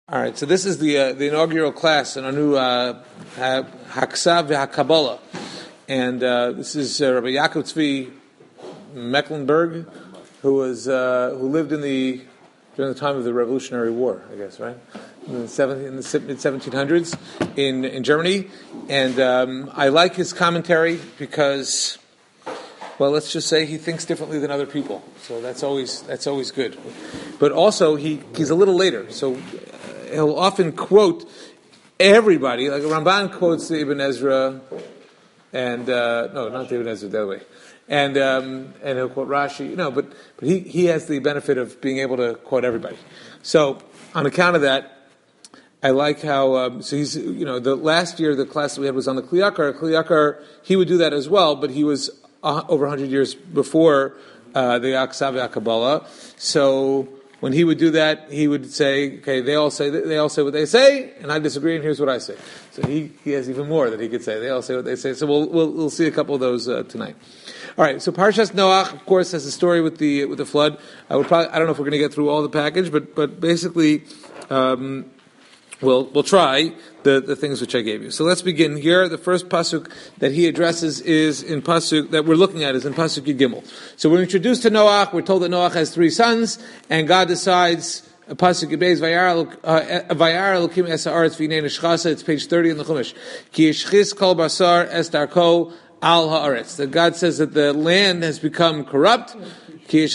All right, so this is the inaugural class in our new Haksav VeHakabbalah, and this is Rabbi Yaakov Tzvi Mecklenburg, who lived during the time of the Revolutionary War, I guess, right, in the mid 1700s in Germany, and I like his commentary because, well, let's just say he thinks differently than other people, so that's always good. But also he's a little later, so he'll often quote everybody, like Ramban quotes the Ibn Ezra, and no, not the Ibn Ezra, the other way, and he'll quote Rashi, but he has the benefit of being able to quote everybody. So on account of that, I like how so he's the last year the class that we had was on the Kli Yakar. He would do that as well, but he was over 100 years before the Haksav VeHakabbalah. So when he would do that, he would say, "Okay, they all say what they say, and I disagree, and here's what I say." So he has even more that he could say. They all say what they say. So we'll see a couple of those tonight. All right. So Parshas Noach, of course, has a story with the flood. I don't know if we're going to get through all the package, but basically, we'll try the things which I gave you. So let's begin here. The first pasuk that he addresses is in pasuk that we're looking at is in pasuk Yud Gimel. So we're introduced to Noach. We're told that Noach has 3 sons, and God decides pasuk Yud Vayar Elokim es haaretz v'hinei nishchasa. It's page 30 in the Chumash. Ki yishchis kol basar es darko al haaretz. That God says that the land has become corrupt. Okay,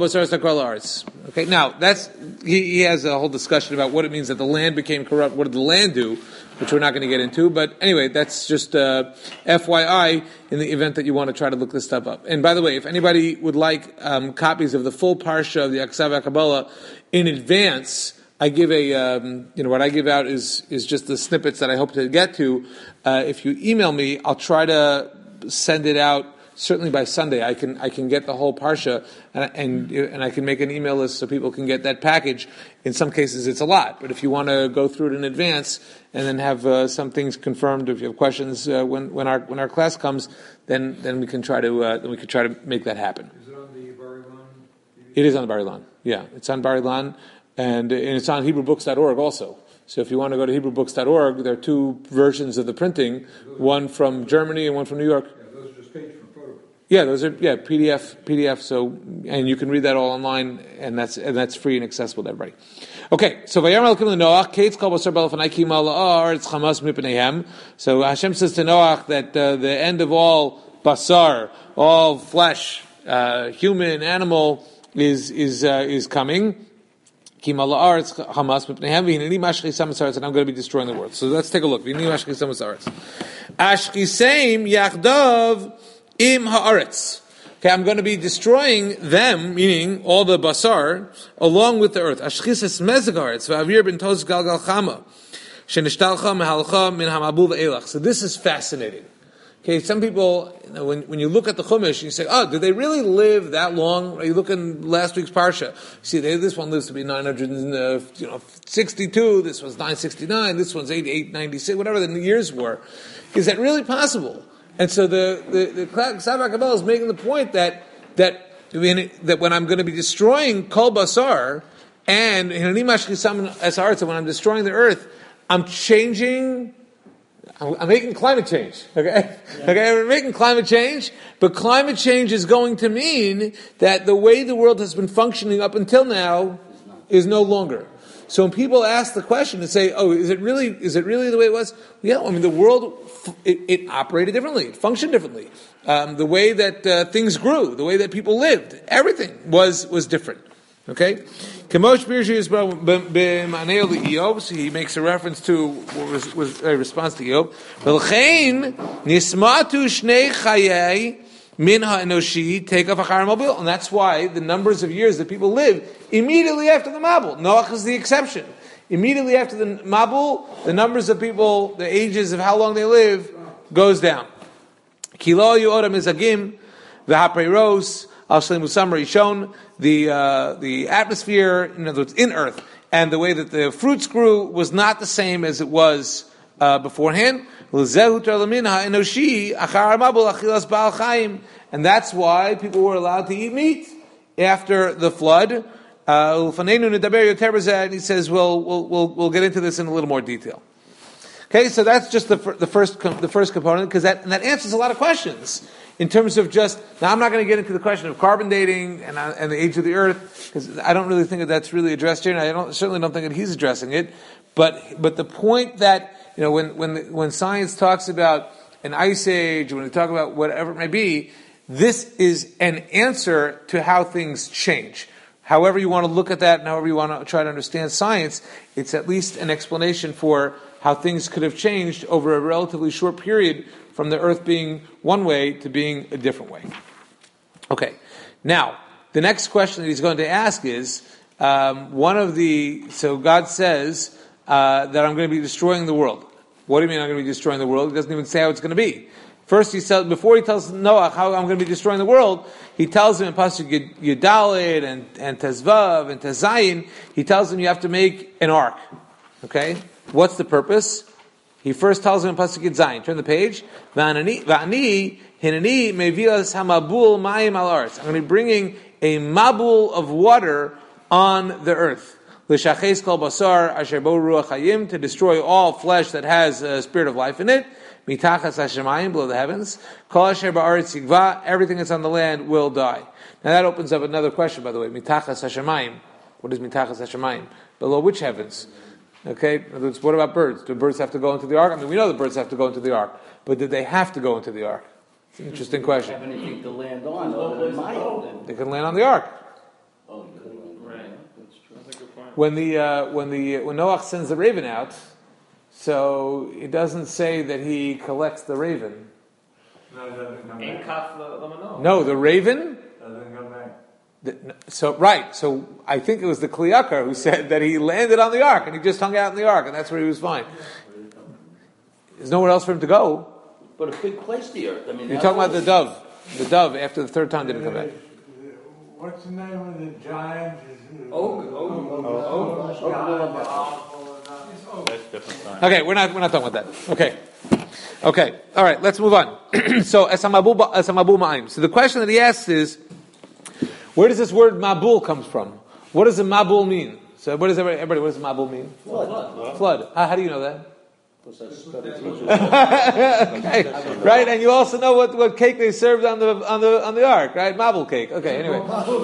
now he has a whole discussion about what it means that the land became corrupt. What did the land do? Which we're not going to get into. But anyway, that's just FYI in the event that you want to try to look this stuff up. And by the way, if anybody would like copies of the full parsha of the Haksav VeHakabbalah in advance, I give what I give out is just the snippets that I hope to get to. If you email me, I'll try to send it out. Certainly by Sunday, I can get the whole parsha, and I can make an email list so people can get that package. In some cases, it's a lot, but if you want to go through it in advance and then have some things confirmed, if you have questions when our class comes, then we can try to make that happen. Is it on the Bar-Ilan? It is on the Bar-Ilan. Yeah, it's on Bar-Ilan, and it's on HebrewBooks.org also. So if you want to go to HebrewBooks.org, there are 2 versions of the printing, one from Germany and one from New York. Yeah, those are PDF. So, and you can read that all online, and that's free and accessible to everybody. Okay, so Vayam Elokim LeNoach, Kates Kol Basar B'Lefanai Ki Mal Ha'aretz Chamas Mipneihem. So Hashem says to Noach that the end of all basar, all flesh, human, animal, is coming. Ki Mal Ha'aretz Chamas Mipneihem V'hineni Mashchi Samas Haaretz, and I'm going to be destroying the world. So let's take a look. V'hineni Mashchi Samas Haaretz. Ashchiseim Yachdav Im haaretz. Okay, I'm going to be destroying them, meaning all the basar, along with the earth. Ashchises mezeg haaretz v'avir ben toz galgal chama shenishtalcha mehalcha min hamabu ve'elach. So this is fascinating. Okay, some people, when you look at the Chumash, you say, "Oh, did they really live that long?" You look in last week's parsha. See, this one lives to be 962. This one's 969. This one's 896. Whatever the years were, is that really possible? And so the Haksav VeHakabbalah is making the point that when I'm going to be destroying Kol Basar and when I'm destroying the earth, I'm making climate change. Okay? Okay, I'm making climate change, but climate change is going to mean that the way the world has been functioning up until now is no longer. So when people ask the question and say, "Oh, is it really the way it was?" Yeah, I mean the world it operated differently, it functioned differently. The way that things grew, the way that people lived, everything was different. Okay, Kamosh Birji is b'manei Eiyov. So he makes a reference to what was a response to Eiyov. V'lchein nismatu shnei chayei min ha'enoshi take off achar mabul, and that's why the numbers of years that people live immediately after the Mabul. Noach is the exception. Immediately after the Mabul, the numbers of people, the ages of how long they live, goes down. Kilo yu'odam izagim v'hapreiros al shleimus samar yishon. The atmosphere, in other words, in earth, and the way that the fruits grew was not the same as it was beforehand. And that's why people were allowed to eat meat after the flood. And he says, we'll get into this in a little more detail. Okay, so that's just the first component, because that answers a lot of questions in terms of just. Now, I'm not going to get into the question of carbon dating and the age of the Earth, because I don't really think that that's really addressed here, and I certainly don't think that he's addressing it. But the point that when science talks about an ice age, when we talk about whatever it may be, this is an answer to how things change. However you want to look at that, and however you want to try to understand science, it's at least an explanation for how things could have changed over a relatively short period from the earth being one way to being a different way. Okay. Now, the next question that he's going to ask is, so God says that I'm going to be destroying the world. What do you mean I'm going to be destroying the world? He doesn't even say how it's going to be. First, before he tells Noah how I'm going to be destroying the world, he tells him in Pasuk Yudalid and Tezvav and Tezayin, he tells him you have to make an ark. Okay? What's the purpose? He first tells him in Pasuk Zayin. Turn the page. Va'ani hineni mevilas hamabul mayim al aretz. I'm going to be bringing a mabul of water on the earth. L'shaches kol basar asher bo ruach hayim, to destroy all flesh that has a spirit of life in it. Mitachas hashemayim, below the heavens. Kol asher ba'aretz yigva, everything that's on the land will die. Now that opens up another question, by the way. Mitachas hashemayim. What is mitachas hashemayim? Below which heavens? Okay, in other words, what about birds? Do birds have to go into the ark? I mean, we know the birds have to go into the ark, but did they have to go into the ark? It's an interesting question. They have anything to land on other than Mayim. They can land on the ark. Oh, right. That's true. That's a good point. When Noach sends the raven out, so it doesn't say that he collects the raven. No, it doesn't come back. No, the raven. Doesn't come back. So I think it was the Kliyakar who said that he landed on the ark and he just hung out in the ark and that's where he was fine. There's nowhere else for him to go. But a big place, the earth. I mean, you're talking about the dove. The dove after the third time didn't come back. What's the name of the giant? That's different. Okay, we're not talking about that. Okay. All right. Let's move on. So esamabu ma'im. So the question that he asks is, where does this word mabul come from? What does a mabul mean? So what does everybody? What does mabul mean? Flood. How do you know that? Okay. Right, and you also know what cake they served on the ark, right? Mabul cake. Okay. Anyway,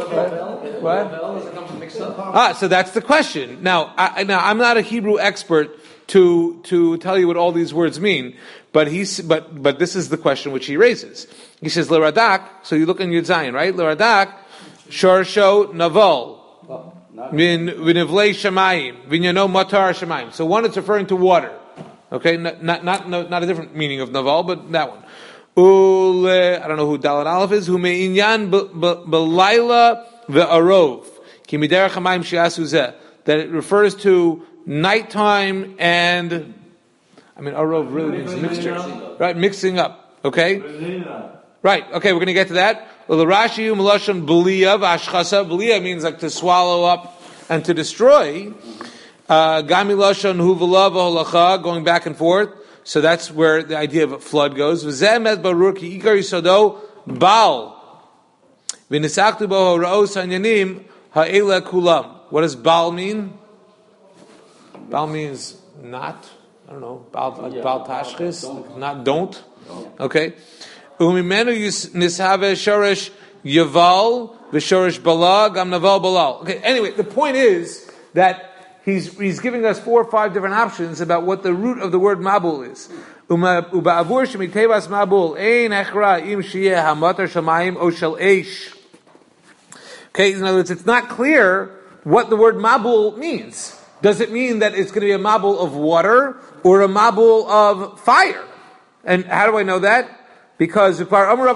what? So that's the question. Now I'm not a Hebrew expert to tell you what all these words mean, but this is the question which he raises. He says l'radak. So you look in Yud Zayin, right? L'radak. Shorsho naval min v'nivlei shemayim v'nyano matar shemayim. So one is referring to water, okay, not a different meaning of naval, but that one. I don't know who Dalet Aleph is. Hu me'inyan b'layla ve'arov ki miderech hamayim she'asu zeh, that it refers to nighttime and arov really means mixture, right? Mixing up, okay. Right, okay, we're going to get to that. Well, the Rashi Melashon Belia Vashchasa. Belia means like to swallow up and to destroy. Gami Lashon Huvala V'Holacha, going back and forth. So that's where the idea of a flood goes. V'zeh med barur ki ikar yisodo Baal. V'nisachtu bo ha'ra'os ha'nyanim ha'ela kulam. What does Baal mean? Baal means not. I don't know. Baal tashchis, not don't. Okay. Umimenu nishave shoresh yaval v'shoresh bala gam naval balal. Okay. Anyway, the point is that he's giving us 4 or 5 different options about what the root of the word mabul is. Uba'avur shemitevas mabul ein echra im shiyeh hamatar shamayim o shel eish. Okay. In other words, it's not clear what the word mabul means. Does it mean that it's going to be a mabul of water or a mabul of fire? And how do I know that? Because you can have a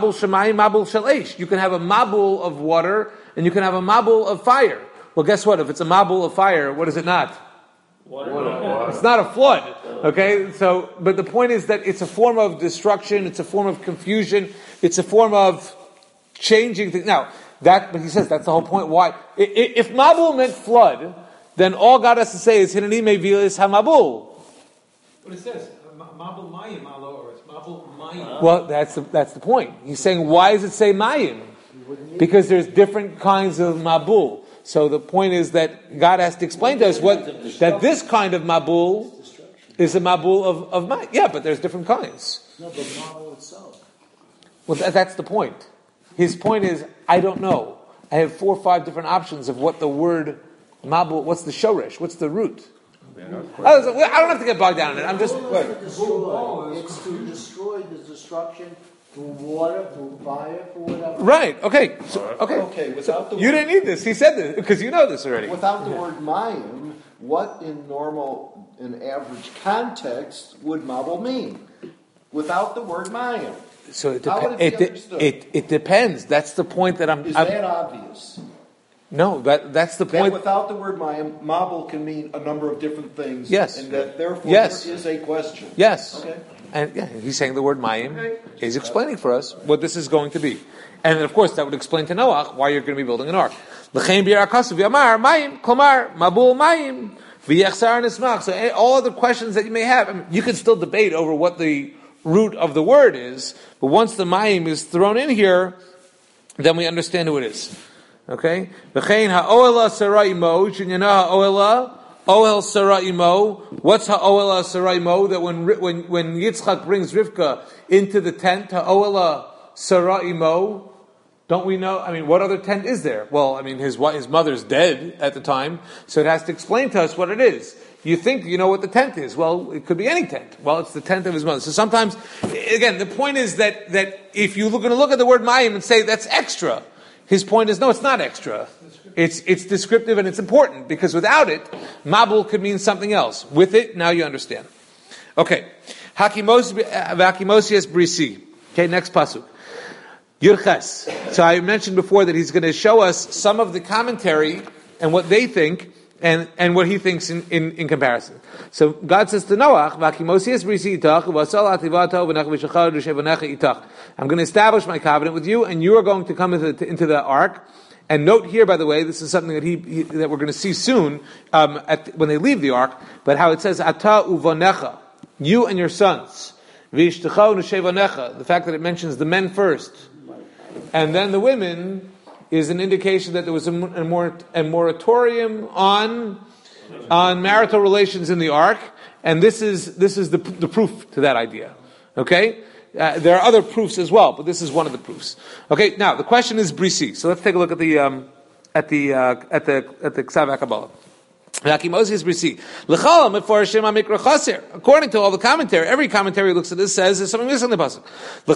mabul of water and you can have a mabul of fire. Well, guess what? If it's a mabul of fire, what is it not? Water. It's not a flood. Okay? So, but the point is that it's a form of destruction, it's a form of confusion, it's a form of changing things. Now, but he says that's the whole point. Why? If mabul meant flood, then all God has to say is Hineni mevilis hamabul. But it says mabul mayim alo. Well, that's the point. He's saying, why does it say mayim? Because there's different kinds of mabul. So the point is that God has to explain to us that this kind of mabul is a mabul of mayim. Yeah, but there's different kinds. No, but mabul itself. Well, that's the point. His point is, I don't know. I have 4 or 5 different options of what the word mabul, what's the shoresh, what's the root. I don't have to get bogged down in it. I'm just... It's to destroy the destruction through water, through fire, through whatever. Right, okay. Okay, without the You didn't need this. He said this, because you know this already. Without the word mayim, what in average context would mabul mean? Without the word mayim. So How would it be understood? it depends. That's the point that Is that obvious? No, that's the That point. without the word mayim, mabul can mean a number of different things. Yes. And that therefore Yes. there is a question. Yes. Okay. And he's saying the word mayim. He's explaining for us what this is going to be. And then, of course, that would explain to Noach why you're going to be building an ark. L'chein bi'ar akasu v'yamar mayim, klomar, mabul mayim, v'yechsar nismach. So all other questions that you may have, I mean, you can still debate over what the root of the word is, but once the mayim is thrown in here, then we understand who it is. Okay? V'chein ha'oela sara'imo, shinyana ha'oela, Ohel Sara'imo. What's Ha'oela Sara'imo? That when Yitzchak brings Rivka into the tent, Ha'oela Sara'imo, don't we know? I mean, what other tent is there? Well, I mean, his mother's dead at the time, so it has to explain to us what it is. You think you know what the tent is. Well, it could be any tent. Well, it's the tent of his mother. So sometimes, again, the point is that if you're going to look at the word Mayim and say that's extra, his point is, no, it's not extra. It's descriptive and it's important, because without it, mabul could mean something else. With it, now you understand. Okay. Hakimosias brisi. Okay, next pasuk. Yirches. So I mentioned before that he's going to show us some of the commentary and what they think and what he thinks in comparison. So God says to Noach, Vakimosias brisi itach, vasal ativato v'nech v'shachar v'shevanecha itach. I'm going to establish my covenant with you, and you are going to come into the ark. And note here, by the way, this is something that we're going to see soon when they leave the ark. But how it says "Ata uvanecha," you and your sons, v'ishtecha u'neshevanecha. The fact that it mentions the men first, and then the women, is an indication that there was a moratorium on marital relations in the ark, and this is the proof to that idea. Okay. There are other proofs as well, but this is one of the proofs. Okay, now the question is brisi. So let's take a look at the Ksav HaKabbalah. According to all the commentary, every commentary looks at this says there's something missing in the pasuk.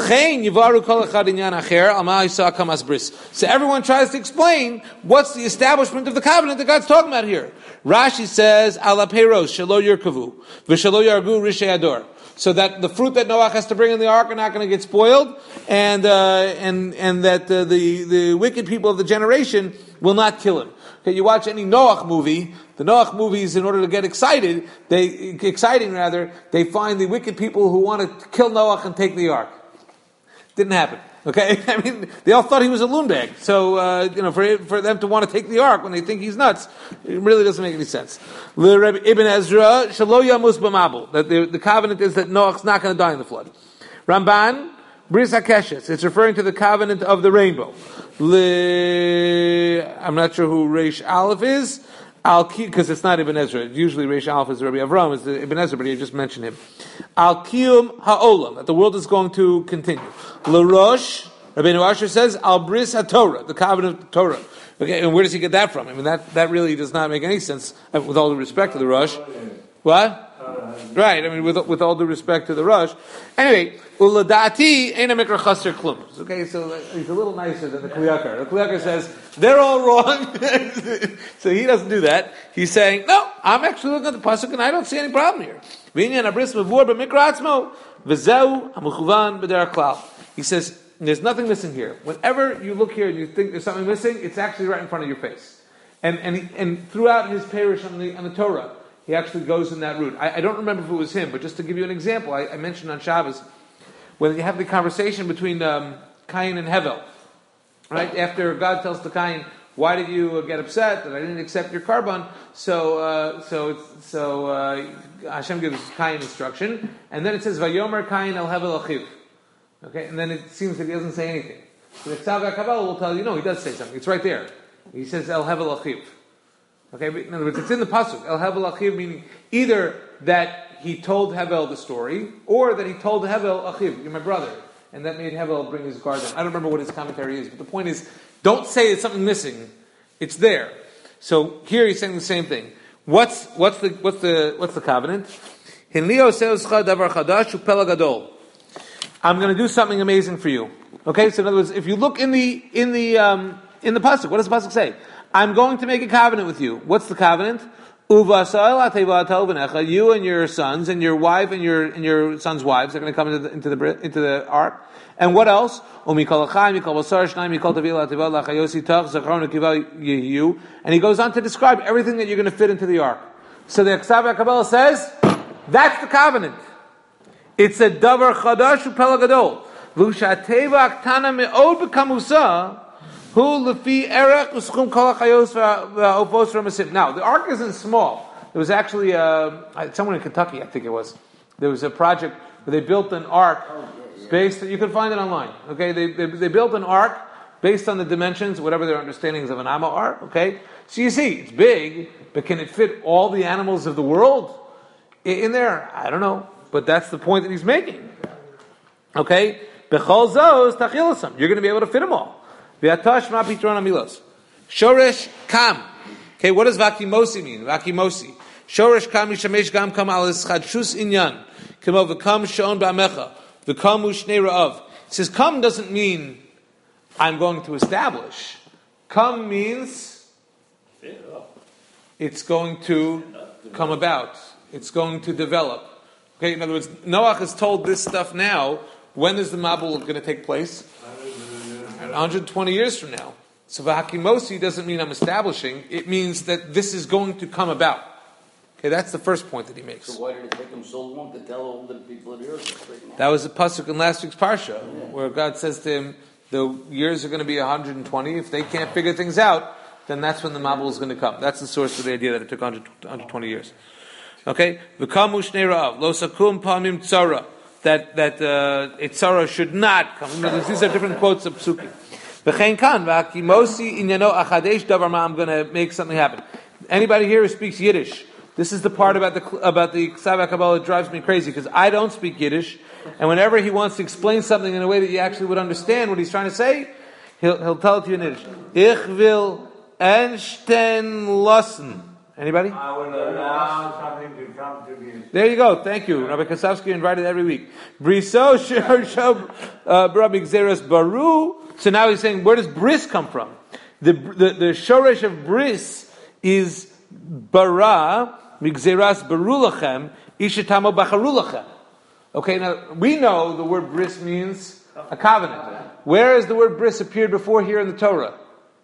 So everyone tries to explain what's the establishment of the covenant that God's talking about here. Rashi says ala peiros shelo yirkavu v'shelo yargu rishei ador. So that the fruit that Noach has to bring in the ark are not going to get spoiled, and that the wicked people of the generation will not kill him. Okay, you watch any Noach movie. The Noach movies, in order to get exciting, they find the wicked people who want to kill Noach and take the ark. Didn't happen. Okay, I mean, they all thought he was a loonbag. So, for them to want to take the ark when they think he's nuts, it really doesn't make any sense. Ibn Ezra, Shalo Yamus B'Mabul, that the covenant is that Noach's not going to die in the flood. Ramban, Bris HaKeshes, it's referring to the covenant of the rainbow. I'm not sure who Reish Aleph is, because it's not Ibn Ezra. Usually Reish Aleph is Rabbi Avram, is Ibn Ezra, but you just mentioned him. Al Kiyum Ha'olam, that the world is going to continue. L'Rosh, Rabbeinu Asher says, Al Bris HaTorah, the covenant of the Torah. Okay, and where does he get that from? I mean, that really does not make any sense, with all due respect to the Rosh. What? Right, I mean, with all due respect to the Rosh. Anyway, Uladati Eina Mikra Chaser Klum. Okay, so he's a little nicer than the Kli Yakar. The Kli Yakar says, they're all wrong. So he doesn't do that. He's saying, no, I'm actually looking at the Pasuk and I don't see any problem here. He says, there's nothing missing here. Whenever you look here and you think there's something missing, it's actually right in front of your face. And throughout his parish on the Torah, he actually goes in that route. I don't remember if it was him, but just to give you an example, I mentioned on Shabbos, when you have the conversation between Cain and Hevel, right? After God tells to Cain, why did you get upset that I didn't accept your carbon? So Hashem gives Cain instruction, and then it says, Vayomer Cain el Hevel achiv. Okay, and then it seems that he doesn't say anything. So the Ksav HaKabbalah will tell you, no, he does say something. It's right there. He says El Hevel Achiv. Okay, in other words, it's in the pasuk. El Hevel Achiv meaning either that he told Hevel the story, or that he told Hevel Achiv, you're my brother, and that made Hevel bring his guard down. I don't remember what his commentary is, but the point is, don't say it's something missing. It's there. So here he's saying the same thing. What's the covenant? I'm going to do something amazing for you. Okay, so in other words, if you look in the pasuk, what does the pasuk say? I'm going to make a covenant with you. What's the covenant? You and your sons and your wife and your sons' wives are going to come into the ark. And what else? And he goes on to describe everything that you're going to fit into the ark. So the Aksav HaKabbalah says, that's the covenant. It's a davar chadash upela gadol. V'ushateva aktana me'od b'kamusa hu lefi erech u'schum kol hachayos v'ofos ramasim. Now, the ark isn't small. There was actually somewhere in Kentucky, I think it was. There was a project where they built an ark based. You can find it online. Okay, they built an ark based on the dimensions, whatever their understandings of an Amma are. Okay, so you see, it's big, but can it fit all the animals of the world in there? I don't know. But that's the point that he's making. Okay? Bechol zos tachilasam. You're going to be able to fit them all. V'atash ma pitron amilos. Shoresh kam. Okay, what does vakimosi mean? Vakimosi. Shoresh kam yishamesh gam kam al ischadshus inyan. Kemo v'kam shon ba'amecha. V'kam ushnei ra'av. It says kam doesn't mean I'm going to establish. Kam means it's going to come about. It's going to develop. Okay, in other words, Noach is told this stuff now. When is the Mabul going to take place? 120 years from now. So V'hakimosi doesn't mean I'm establishing. It means that this is going to come about. Okay, that's the first point that he makes. So why did it take him so long to tell all the people of the earth? That was the pasuk in last week's parsha, where God says to him, the years are going to be 120. If they can't figure things out, then that's when the Mabul is going to come. That's the source of the idea that it took 120 years. Okay, v'kamu shnei ra'av lo sakum pamim tzara, that tzara should not come. These are different quotes of psukim. V'chein kan v'hakimosi inyano achadesh davar ma. I'm going to make something happen. Anybody here who speaks Yiddish? This is the part about the Ksav HaKabbalah that drives me crazy, because I don't speak Yiddish, and whenever he wants to explain something in a way that you actually would understand what he's trying to say, he'll tell it to you in Yiddish. Ich will ensten lassen. Anybody? I will allow something to come to me. There you go. Thank you. Rabbi Kasavsky invited every week. Briso Rabbi Gzeras Baru. So now he's saying, where does bris come from? The shoresh of bris is bara migzeras barulachem ishetamo bacharulachem. Okay, now we know the word bris means a covenant. Where has the word bris appeared before here in the Torah?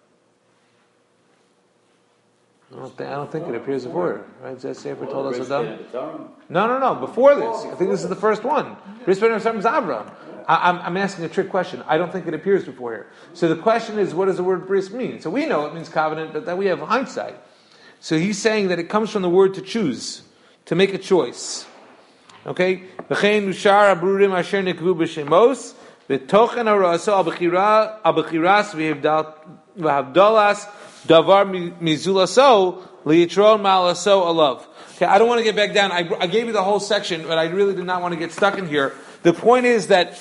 I don't think it appears before, right? Does that Sefer told us Adam? No. Before this, I think this is the first one. Bris ben Avram. I'm asking a trick question. I don't think it appears before here. So the question is, what does the word bris mean? So we know it means covenant, but then we have hindsight. So he's saying that it comes from the word to choose, to make a choice. Okay? V'chein ushar abrurim asher nekvu b'shemos v'tochen ha'ra'aso al-b'chiras v'havdalas davar mizulaso liyitron malaso alav. Okay, I don't want to get back down. I gave you the whole section, but I really did not want to get stuck in here. The point is that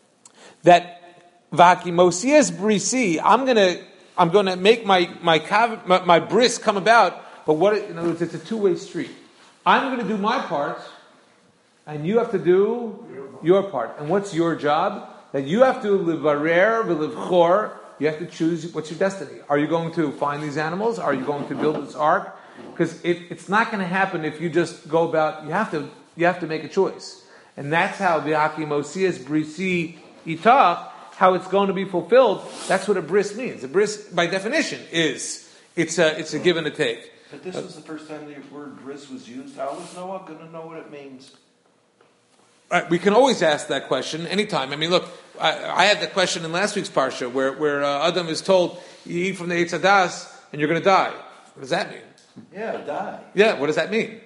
v'hakimosias brisi, I'm going to make my bris come about. But in other words, it's a two-way street. I'm going to do my part, and you have to do your part. And what's your job? That you have to livarer v'livchor. You have to choose what's your destiny. Are you going to find these animals? Are you going to build this ark? Because it's not going to happen if you just go about. You have to make a choice, and that's how v'hakimosias brisi itach, how it's going to be fulfilled. That's what a bris means. A bris, by definition, it's a give and a take. But this was the first time the word bris was used. How is Noah going to know what it means? Right, we can always ask that question anytime. I mean, look, I had that question in last week's parsha where Adam is told, you eat from the Eitz Hadas and you're going to die. What does that mean? Yeah, die. Yeah, what does that mean?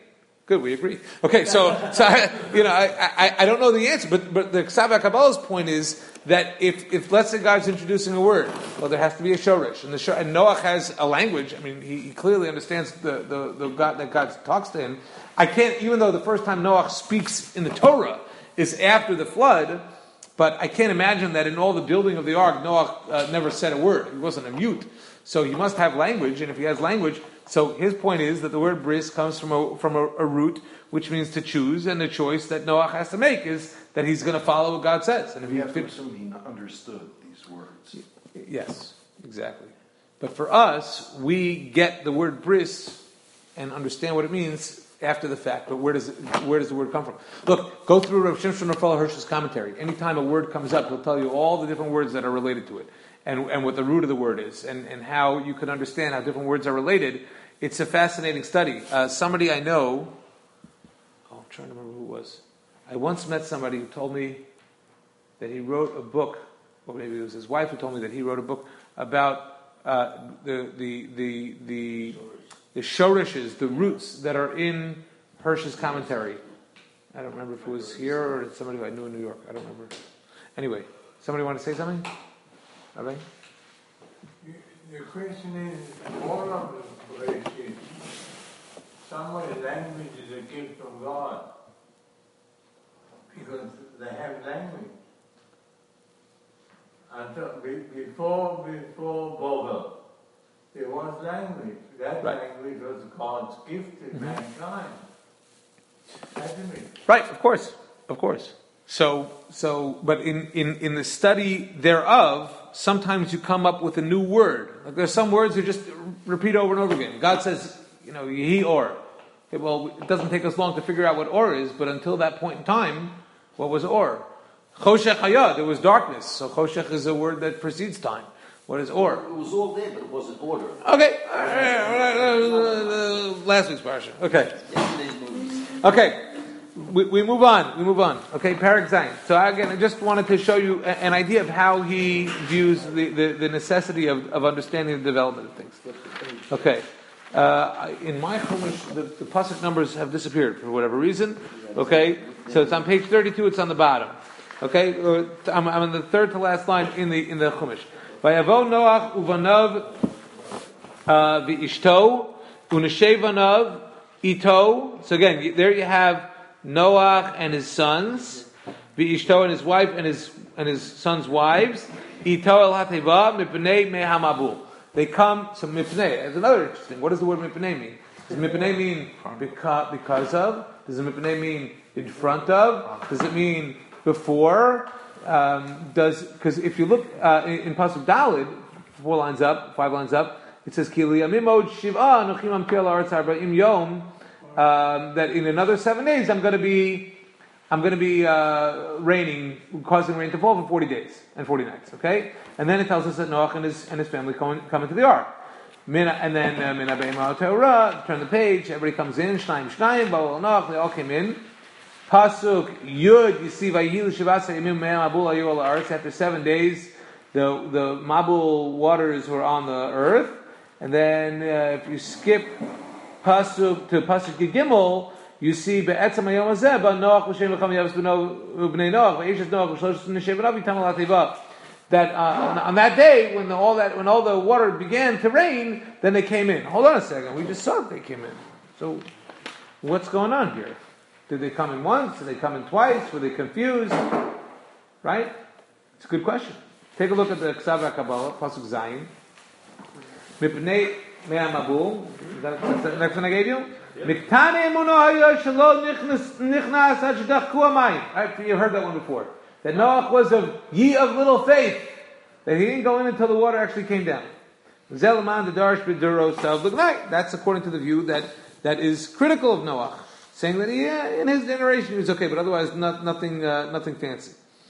Good, we agree. Okay, so I don't know the answer, but the Ksav HaKabbalah's point is that if let's say God's introducing a word, well, there has to be a shoresh, and Noach has a language. I mean, he clearly understands the God that God talks to him. I can't, even though the first time Noach speaks in the Torah is after the flood, but I can't imagine that in all the building of the ark, Noach never said a word. He wasn't a mute, so he must have language, and if he has language. So his point is that the word bris comes from a root, which means to choose, and the choice that Noach has to make is that he's going to follow what God says. And if we have to assume he understood these words. Yes, exactly. But for us, we get the word bris and understand what it means after the fact. But where does the word come from? Look, go through Rav Shimshon Raphael Hirsch's commentary. Anytime a word comes up, he'll tell you all the different words that are related to it. And what the root of the word is, and how you can understand how different words are related. It's a fascinating study. Somebody I know, I'm trying to remember who it was. I once met somebody who told me that he wrote a book, or maybe it was his wife who told me that he wrote a book about the shorishes, the roots that are in Hirsch's commentary. I don't remember if it was here or it's somebody who I knew in New York. I don't remember. Anyway, somebody want to say something? Rabbi? The question is, all of the Bereshit, some of the language is a gift from God, because they have language. Until before Boga, there was language. That language was God's gift to mankind. Hasn't it? Right, of course. So, but in the study thereof, sometimes you come up with a new word. Like there's some words you just repeat over and over again. God says, Yehi Or. Okay, well, it doesn't take us long to figure out what Or is, but until that point in time, what was Or? Choshech Hayah, there was darkness. So Choshech is a word that precedes time. What is Or? It was all there, but it wasn't order. Okay, last week's parsha. Okay. Yesterday's movies. Okay. We move on. Okay, Parak Zayin. So again, I just wanted to show you an idea of how he views the necessity of understanding the development of things. Okay. In my Chumash, the pasuk numbers have disappeared for whatever reason. Okay, so it's on page 32. It's on the bottom. Okay, I'm on the third to last line in the Chumash. Vayavo Noach uvanav v'ishto uneshevanav ito. So again, there you have Noach and his sons, v'ishto and his wife and his sons' wives. Ito el hateva mipnei mehamabul. They come. So mipnei is another interesting. What does the word mipnei mean? Does mipnei mean because of? Does mipnei mean in front of? Does it mean before? Because if you look in Pasuk Dalid, 5 lines up, it says Ki liyamimod shiva anochim amtir la'aretz arba'im yom. That in another 7 days I'm going to be raining, causing rain to fall for 40 days and 40 nights. Okay, and then it tells us that Noach and his family come into the ark. And then Mina Be'ema Torah. Turn the page. Everybody comes in. Shnayim, Ba'ol Noach. They all came in. Pasuk Yud. You see Vayil Shavasa Yemim Me'am Abul Ayu Al Aretz. After 7 days, the Mabul waters were on the earth. And then if you skip Pasuk to Pasuk Gimel, you see Be'etzam Hayom Hazeh Noach L'Shem L'Cham Yavas B'nei Noach V'Yeshes Noach L'Shlosh N'Shem B'nav Yitam Al HaTeva. That on that day when all the water began to rain, then they came in. Hold on a second, we just saw that they came in. So what's going on here? Did they come in once? Did they come in twice? Were they confused? Right? It's a good question. Take a look at the Ksav HaKabbalah, Pasuk Zayin. Mipnei me'amabul. That's the next one I gave you. Miktane emuno haya shelo nichnas ad shedachku hamayim. You heard that one before. That Noach was of little faith. That he didn't go in until the water actually came down. Zelaman the Darsh b'duros of Lugnai. That's according to the view that is critical of Noach, saying that in his generation he was okay, but otherwise nothing fancy.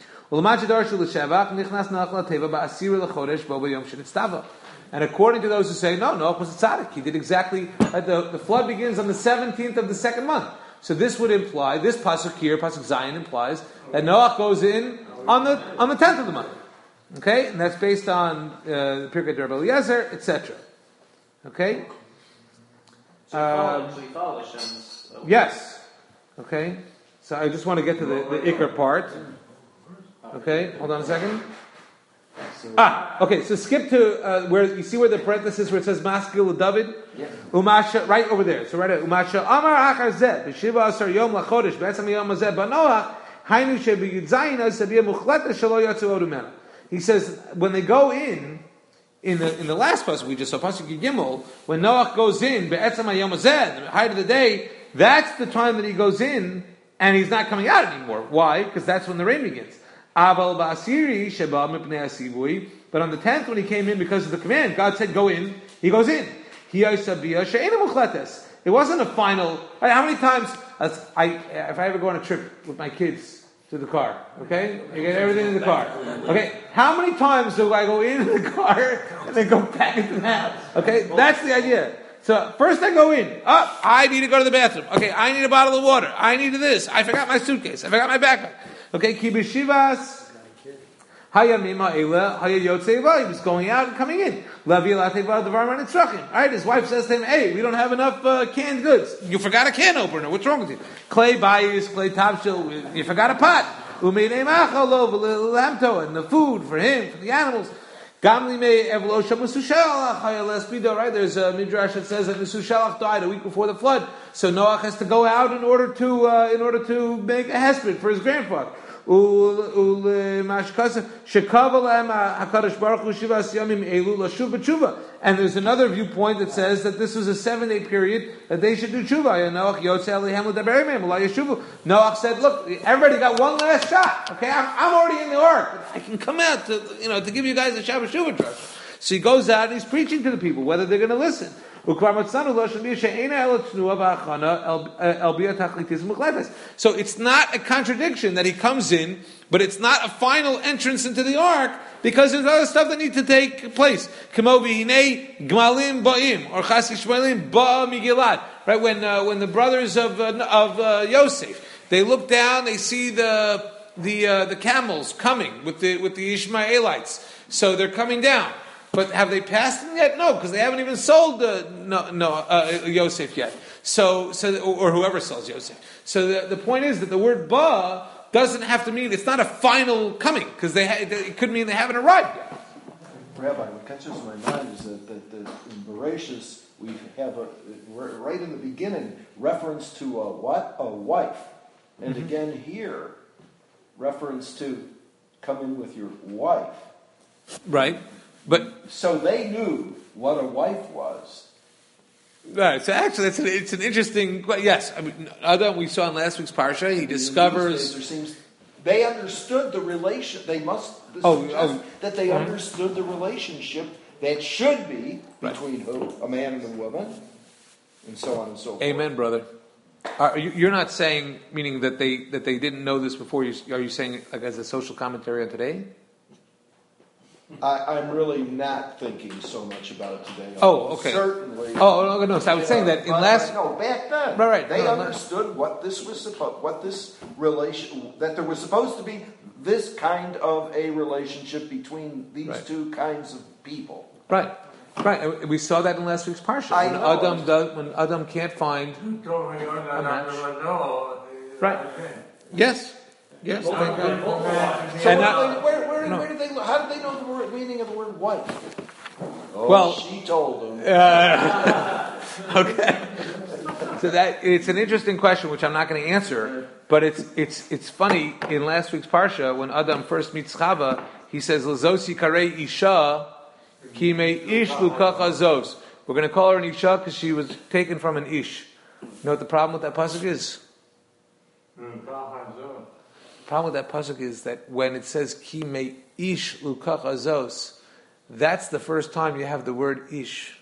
And according to those who say no, Noach was a tzaddik. He did exactly. The flood begins on the 17th of the second month. So this would imply, this pasuk here, pasuk Zayin, implies that Noach goes in on the 10th of the month. Okay, and that's based on Pirkei Rabbi Eliezer, etc. Okay. So he followed Hashem's Yes. Okay. So I just want to get to the ikar part. Okay. Hold on a second. Okay. So skip to where you see where the parenthesis where it says Maskil David. Umasha, right over there. So right at Umasha Amar Achar Zeh B'Shiva Asar Yom LaChodesh B'Etzam Yom Hazeh Banoach Hainu Shebi Yudzayin Sabiyah Muchleta Shelo Yatzu Odumena. He says when they go in the last pasuk we just saw, pasuk Gimel, when Noach goes in B'Etzam Yom Hazeh, the height of the day, that's the time that he goes in and he's not coming out anymore. Why? Because that's when the rain begins. Aval Ba'asiri Sheba Mipnei Asivui. But on the 10th when he came in because of the command, God said go in. He goes in. It wasn't a final. Right, how many times if I ever go on a trip with my kids to the car, okay, you get everything in the car, okay. How many times do I go into the car and then go back into the house? Okay, that's the idea. So first I go in. I need to go to the bathroom. Okay, I need a bottle of water. I need this. I forgot my suitcase. I forgot my backpack. Okay, kibishivas. He was going out and coming in. Alright, his wife says to him, hey, we don't have enough canned goods. You forgot a can opener. What's wrong with you? Clay bayis, clay topshil, you forgot a pot. And the food for him, for the animals. Right? There's a midrash that says that Mesushalach died a week before the flood. So Noach has to go out in order to make a hesped for his grandfather. And there's another viewpoint that says that this was a 7-day period that they should do tshuva. Noach said, look, everybody got one last shot. Okay, I'm already in the ark. I can come out to give you guys a Shabbat Shuvah dress. So he goes out and he's preaching to the people, whether they're going to listen. So it's not a contradiction that he comes in, but it's not a final entrance into the ark because there's other stuff that needs to take place. Right, when the brothers of Yosef, they look down, they see the camels coming with the Ishmaelites, so they're coming down. But have they passed them yet? No, because they haven't even sold Yosef yet. So or whoever sells Yosef. So the point is that the word ba doesn't have to mean it's not a final coming because it could mean they haven't arrived yet. Rabbi, what catches my mind is that in Bereshis we have right in the beginning reference to a wife, and again here reference to come in with your wife. Right. But so they knew what a wife was. Right. So actually, it's an interesting. Yes, I mean, Adam we saw in last week's parsha. He discovers they understood the relation. They must suggest that they understood the relationship that should be between a man and a woman, and so on and so forth. Amen, brother. You're not saying, meaning that they didn't know this before. Are you saying like as a social commentary on today? I'm really not thinking so much about it today. Oh, okay. Certainly. Oh, no. So I was saying that in last. No, back then. Right. They understood what this was that there was supposed to be this kind of a relationship between these two kinds of people. Right. And we saw that in last week's parsha. When Adam can't find. Right. Yes. Yes. So where did they? How did they know the meaning of the word wife? She told them. Okay. So that it's an interesting question, which I'm not going to answer. But it's funny in last week's parsha when Adam first meets Chava, he says Lazosi karei isha ki me ish lukacha zos. We're going to call her an isha because she was taken from an ish. You know what the problem with that pasuk is? The problem with that pasuk is that when it says ki me ish lukach azos, that's the first time you have the word ish.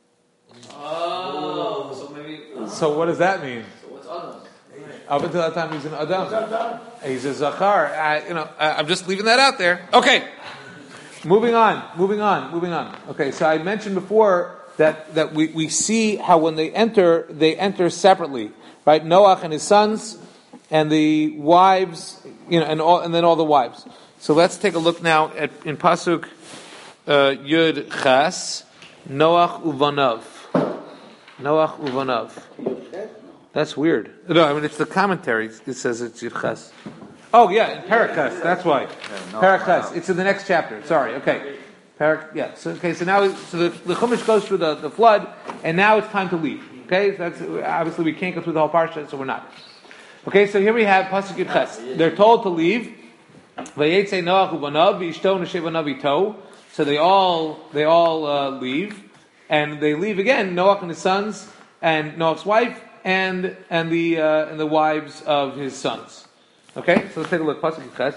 Oh, so maybe. So what does that mean? So what's Adam? Up until that time, he's an Adam. He's a Zachar. I'm just leaving that out there. Okay, moving on. Okay, so I mentioned before that we see how when they enter separately, right? Noach and his sons. And the wives, and then all the wives. So let's take a look now in pasuk Yud Chas, Noach uvanav. That's weird. No, I mean it's the commentary. It says it's Yudches. Oh yeah, in Parakas. That's why. Parakas. It's in the next chapter. Sorry. Okay. Yeah. So now the Chumash goes through the flood, and now it's time to leave. Okay. So that's obviously we can't go through the whole parsha, so we're not. Okay. So here we have pasuk Yudches. They're told to leave. Vayetze Noach ubanav v'ishto neshevanav ito. So they all leave, and they leave again. Noach and his sons, and Noach's wife, and the wives of his sons. Okay, so let's take a look. Pasuk Yudches.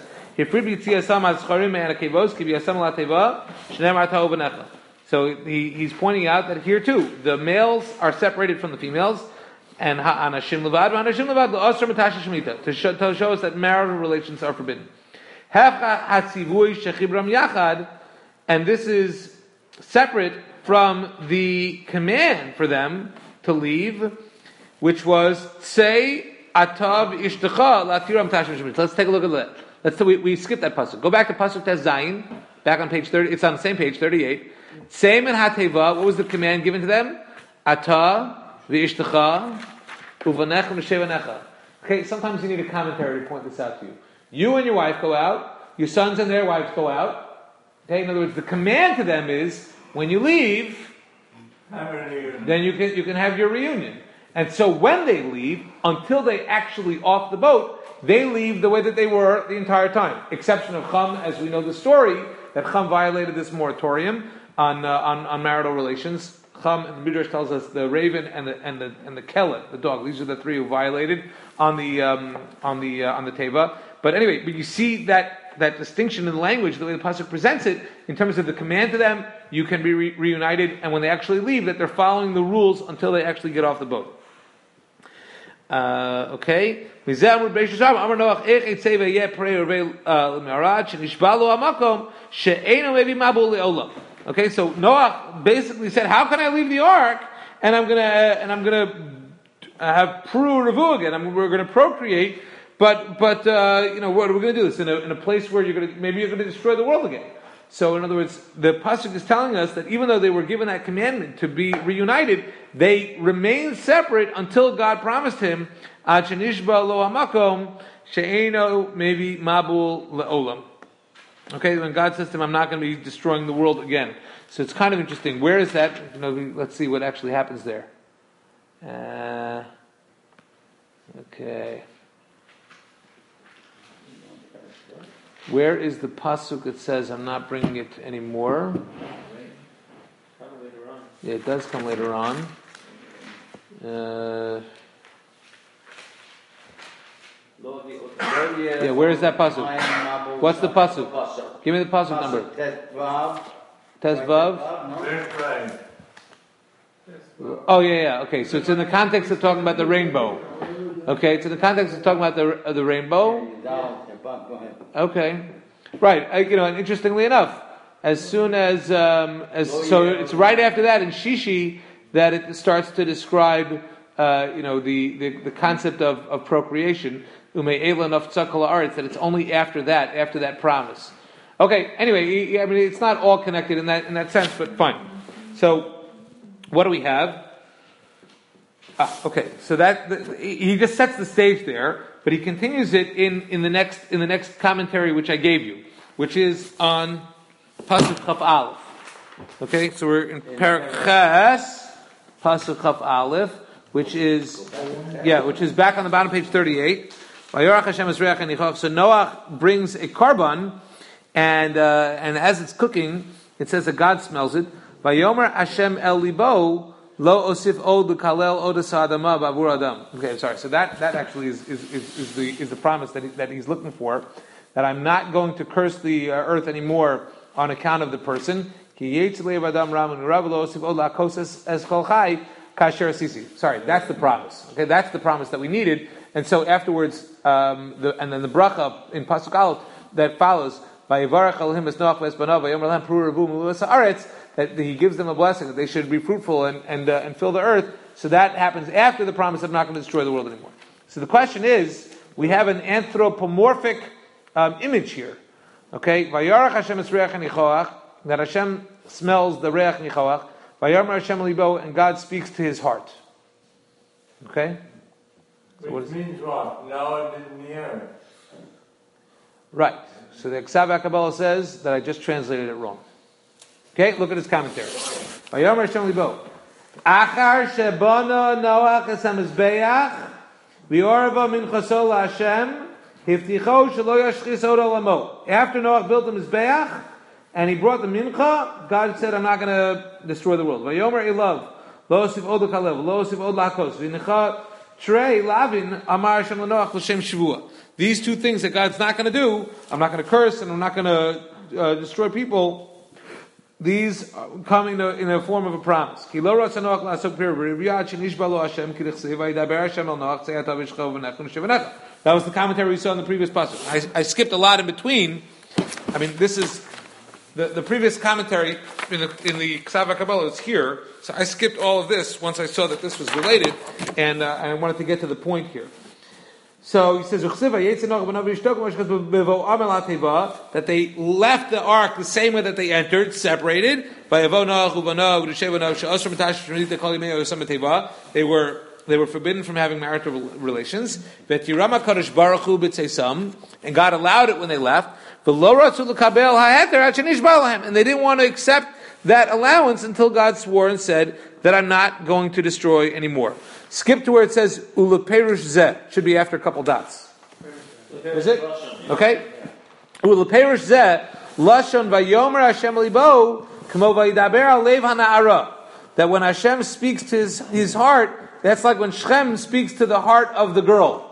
So he's pointing out that here too, the males are separated from the females, and to show us that marital relations are forbidden. And this is separate from the command for them to leave, which was say atav ishtecha latiram tashim shemit. Let's take a look at that. We skipped that pasuk. Go back to pasuk Tes Zayin, back on page 30. It's on the same page, 38. Same in Hateva. What was the command given to them? Ata v'ishtecha uvanecha v'shevanecha. Okay, sometimes you need a commentary to point this out to you. You and your wife go out. Your sons and their wives go out. Okay, in other words, the command to them is when you leave, then you can have your reunion. And so when they leave, until they actually off the boat, they leave the way that they were the entire time. Exception of Chum, as we know the story, that Chum violated this moratorium on marital relations. Chum, the Midrash tells us, the raven and the kelet, the dog. These are the three who violated on the teva. But anyway, but you see that distinction in the language, the way the pasuk presents it, in terms of the command to them, you can be reunited, and when they actually leave, that they're following the rules until they actually get off the boat. Okay. Okay, so Noach basically said, "How can I leave the ark and I'm gonna have pru revu again? We're gonna procreate, but what are we gonna do this in a place where you're gonna destroy the world again?" So, in other words, the pasuk is telling us that even though they were given that commandment to be reunited, they remained separate until God promised him, "Ad shenishba lo hamakom she'eno maybe mabul le'olam." Okay, when God says to him, "I'm not going to be destroying the world again." So it's kind of interesting. Where is that? Let's see what actually happens there. Okay. Where is the pasuk that says, "I'm not bringing it anymore"? Yeah, it does come later on. Yeah, where is that pasuk? What's the pasuk? Give me the pasuk number. Tezvav. Oh yeah. Okay, so it's in the context of talking about the rainbow. Okay, it's in the context of talking about the rainbow. Okay, right. And interestingly enough, as soon as so it's right after that in Shishi that it starts to describe the concept of procreation. That it's only after that promise. Okay. Anyway, I mean it's not all connected in that sense, but fine. So what do we have? Okay. So he just sets the stage there. But he continues it in the next commentary which I gave you, which is on Pasuk Chaf Aleph. Okay, so we're in Perek Ches, Pasuk Chaf Aleph, which is back on the bottom, page 38. So Noach brings a korban, and as it's cooking, it says that God smells it. Vayomer Hashem el libo. Lo osif od kalel odas adama bavur adam. Okay, I'm sorry. So that actually is the promise that he's looking for. That I'm not going to curse the earth anymore on account of the person. Sorry, that's the promise. Okay, that's the promise that we needed. And so afterwards, and then the bracha in Pasuk Aleph that follows by that he gives them a blessing, that they should be fruitful and fill the earth. So that happens after the promise of not going to destroy the world anymore. So the question is, we have an anthropomorphic image here. Okay? Vayarach Hashem es reach nichoach, that Hashem smells the reach nichoach. Vayarmar Hashem libo, and God speaks to his heart. Okay? what Which is- means what? Noah didn't hear it. Right. So the Ksav HaKabbalah says that I just translated it wrong. Okay, look at his commentary. Vayomer Hashem libo. Achar shebana Noach es hamizbeach v'orava minchaso laHashem hifticho shelo yashchis od olamo. After Noach built the mizbeach and he brought the mincha, God said, "I'm not going to destroy the world." Vayomer Elav lo osif od l'kalev lo osif od l'hakos v'nicha trei lavin amar Hashem l'Noach l'shem shvua. These two things that God's not going to do, I'm not going to curse and I'm not going to destroy people. These come in a form of a promise. That was the commentary we saw in the previous passage. I skipped a lot in between. I mean, this is the previous commentary in the Ksav HaKabbalah is here. So I skipped all of this once I saw that this was related, and I wanted to get to the point here. So he says that they left the ark the same way that they entered, separated. They were forbidden from having marital relations. And God allowed it when they left. And they didn't want to accept that allowance until God swore and said that I'm not going to destroy anymore. Skip to where it says Uleperush Zeh. Should be after a couple dots. Is it? Okay. Uleperush Zeh Lashon Vayomer Hashem Libo Kamo Vayidaber Alev Hana'ara. That when Hashem speaks to his heart, that's like when Shem speaks to the heart of the girl.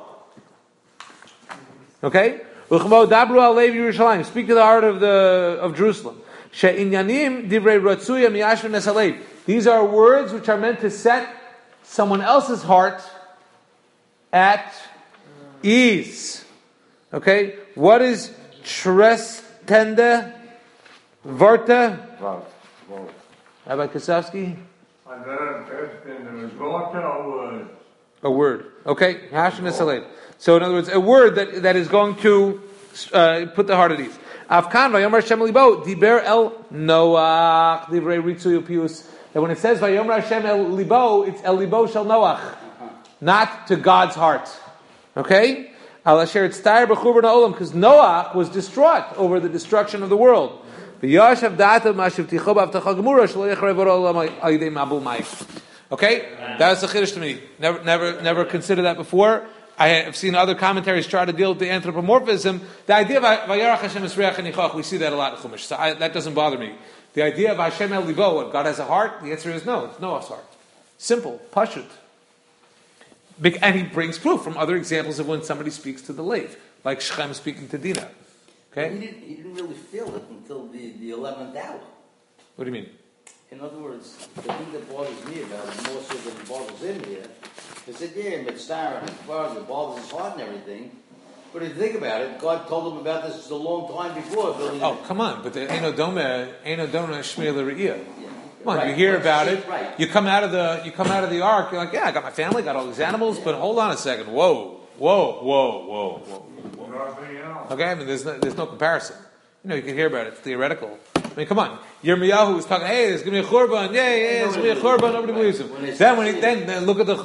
Okay. Uchmo Dabru Alev Yerushalayim. Speak to the heart of Jerusalem. She'inyanim Divrei Ratzuya Miyashvin Esalev. These are words which are meant to set someone else's heart at ease. Okay? What is Trestende Varta? Rabbi Kasavsky? I got a test in the water word. A word. Okay? Hashem Esalev. So in other words, a word that is going to put the heart at ease. Afkan Vayomer Hashem Libo Diber El Noach Divrei Ritzu Pius. That when it says Vayomer Hashem El Libo, it's El Libo Shel Noach, not to God's heart. Okay? Al Asher Tztair B'Churban Ha'olam, because Noach was distraught over the destruction of the world. V'yashav da'atav ma'ashiv ticho b'avtacha gemura shelo yechrev olam al yidei mabul mayim. Okay? That was a chiddush to me. Never considered that before. I have seen other commentaries try to deal with the anthropomorphism. The idea of Vayarach Hashem Esriach and Nichach, we see that a lot in Chumash. So that doesn't bother me. The idea of Hashem El Libo, what, God has a heart? The answer is no. It's Noah's heart. Simple. Pashut. And he brings proof from other examples of when somebody speaks to the lave, like Shem speaking to Dinah. Okay? He didn't really feel it until the 11th hour. What do you mean? In other words, the thing that bothers me about it, more so than it bothers him here, is that, yeah, Mitzvah and it bothers his heart and everything. But if you think about it, God told him about this a long time before. Oh, come on. But the Eino Doma Shmiel L'Re'iyah. Come on, Right. you hear about it. Right. You come out of the ark. You're like, yeah, I got my family, got all these animals. But hold on a second. Whoa. Nothing else. Okay, I mean, there's no comparison. You can hear about it. It's theoretical. I mean, come on. Yirmiyahu was talking. Hey, there's gonna be a churban. Yeah, there's gonna be a churban. Nobody believes him. Then look at the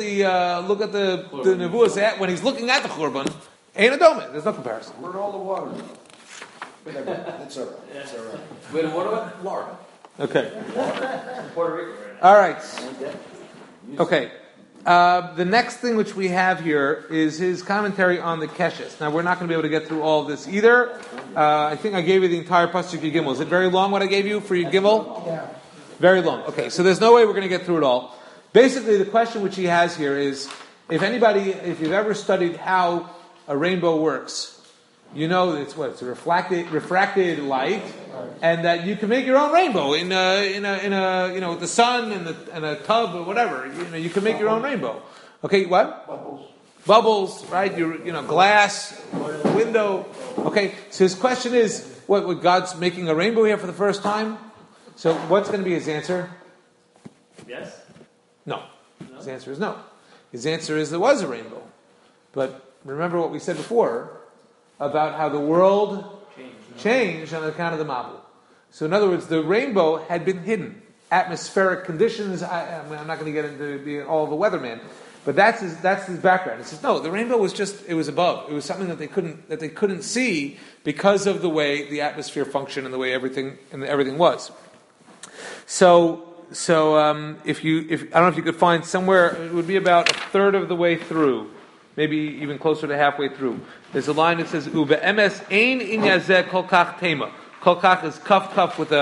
nevuah when he's looking at the churban. Ain't a dome. There's no comparison. Where'd all the water go? Whatever. That's all right. That's all right. Wait, what about Florida? Okay. Puerto Rico. All right. Okay. The next thing which we have here is his commentary on the Keshes. Now, we're not going to be able to get through all of this either. I think I gave you the entire Pasuk Gimel. Is it very long what I gave you for your Gimel? Yeah. Very long. Okay, so there's no way we're going to get through it all. Basically, the question which he has here is, if you've ever studied how a rainbow works, you know it's a refracted light, and that you can make your own rainbow in with the sun and a tub or whatever. You can make your own rainbow. Okay, what? Bubbles, right? Glass, window. Okay, so his question is, what God's making a rainbow here for the first time? So what's going to be his answer? Yes? No. His answer is no. His answer is there was a rainbow. But remember what we said before about how the world changed on account of the Mabul. So in other words, the rainbow had been hidden. Atmospheric conditions, I'm not going to get into being all of a weatherman, But that's his background. He says, no, the rainbow was it was above. It was something that they couldn't see because of the way the atmosphere functioned and the way everything was. So if I don't know if you could find somewhere, it would be about a third of the way through, maybe even closer to halfway through. There's a line that says Uba MS Ein in Yazeh Kol Kach Tema. Kol Kach is kaf with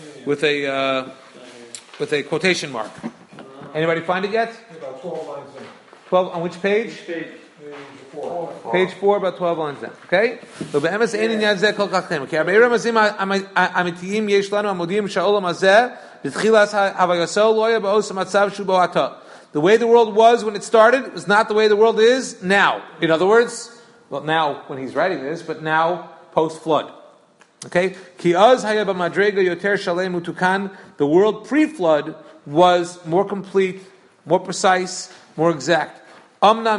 a quotation mark. Anybody find it yet? About 12 lines in. 12 on which page? Page 4. Page 4, about 12 lines down. Okay? So be'emes ein in yad zeh kol kach tema. Ki arbei ramazim amitiyim yesh lanu amodim sha'olam hazeh b'tchilas havayasol loya ba'os matzav shu bo ata. The way the world was when it started was not the way the world is now. In other words, well, now when he's writing this, but now post-flood. Okay? Ki az haya b'madrega yoter shalem utukan. The world pre-flood was more complete, more precise, more exact. He says,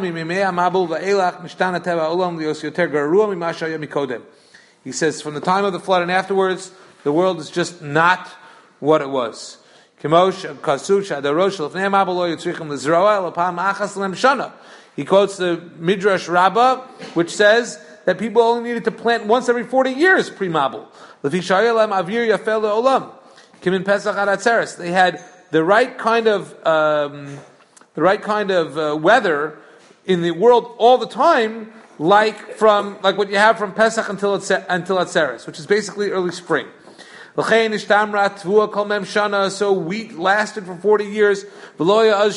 from the time of the flood and afterwards, the world is just not what it was. He quotes the Midrash Rabbah, which says that people only needed to plant once every 40 years pre-Mabul. They had the right kind of weather in the world all the time, like what you have from Pesach until Atzeres, which is basically early spring. So wheat lasted for 40 years, and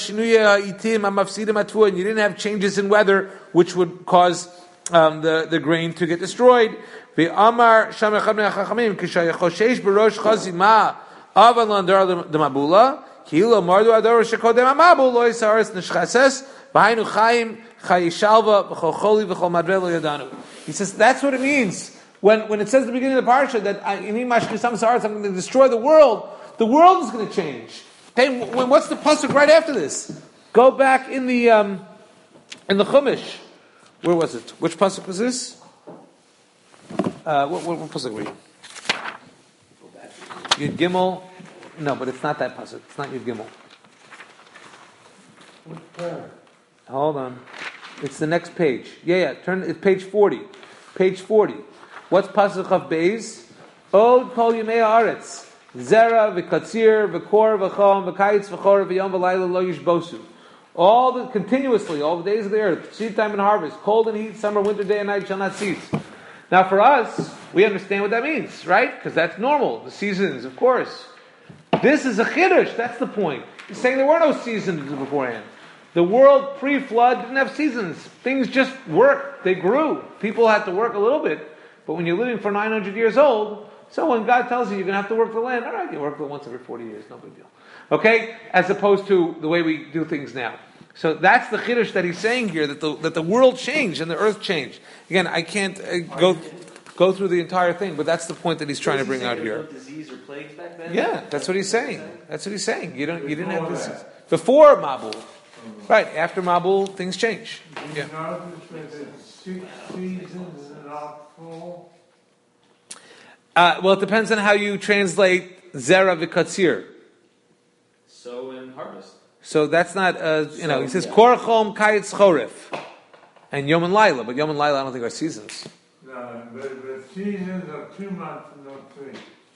you didn't have changes in weather which would cause the grain to get destroyed. He says that's what it means when it says at the beginning of the parsha that I'm going to destroy the world. The world is going to change. Okay, what's the pasuk right after this? Go back in the Chumash. Where was it? Which pasuk was this? What pasuk were you? Yud Gimel. No, but it's not that pasuk. It's not Yud Gimel. Hold on. It's the next page. Turn. It's page 40. Page 40. What's pasuk of Beis? Od kol yimei haaretz zera v'katzir v'kor v'chom v'kayitz v'chor v'yom v'layla lo yishbosu. Continuously, all the days of the earth, seed time and harvest, cold and heat, summer, winter, day and night shall not cease. Now, for us, we understand what that means, right? Because that's normal. The seasons, of course. This is a chiddush. That's the point. He's saying there were no seasons beforehand. The world pre-flood didn't have seasons. Things just worked. They grew. People had to work a little bit. But when you're living for 900 years old, so when God tells you you're going to have to work the land, all right, you work it once every 40 years. No big deal. Okay? As opposed to the way we do things now. So that's the chiddush that he's saying here, that the world changed and the earth changed. Again, I can't go through the entire thing, but that's the point that he's trying to bring out here. No disease or plagues back then? Yeah, that's what he's saying. That's what he's saying. You didn't have disease before Mabul, right? After Mabul, things change. You notice that it's 6 seasons and not 4? Well, it depends on how you translate Zera v'Katzir. Sow and harvest. So that's not, he says Korachom Kayitz Chorif and Yom and Laila, but Yom and Laila I don't think are seasons. No, but seasons are 2 months and not 3.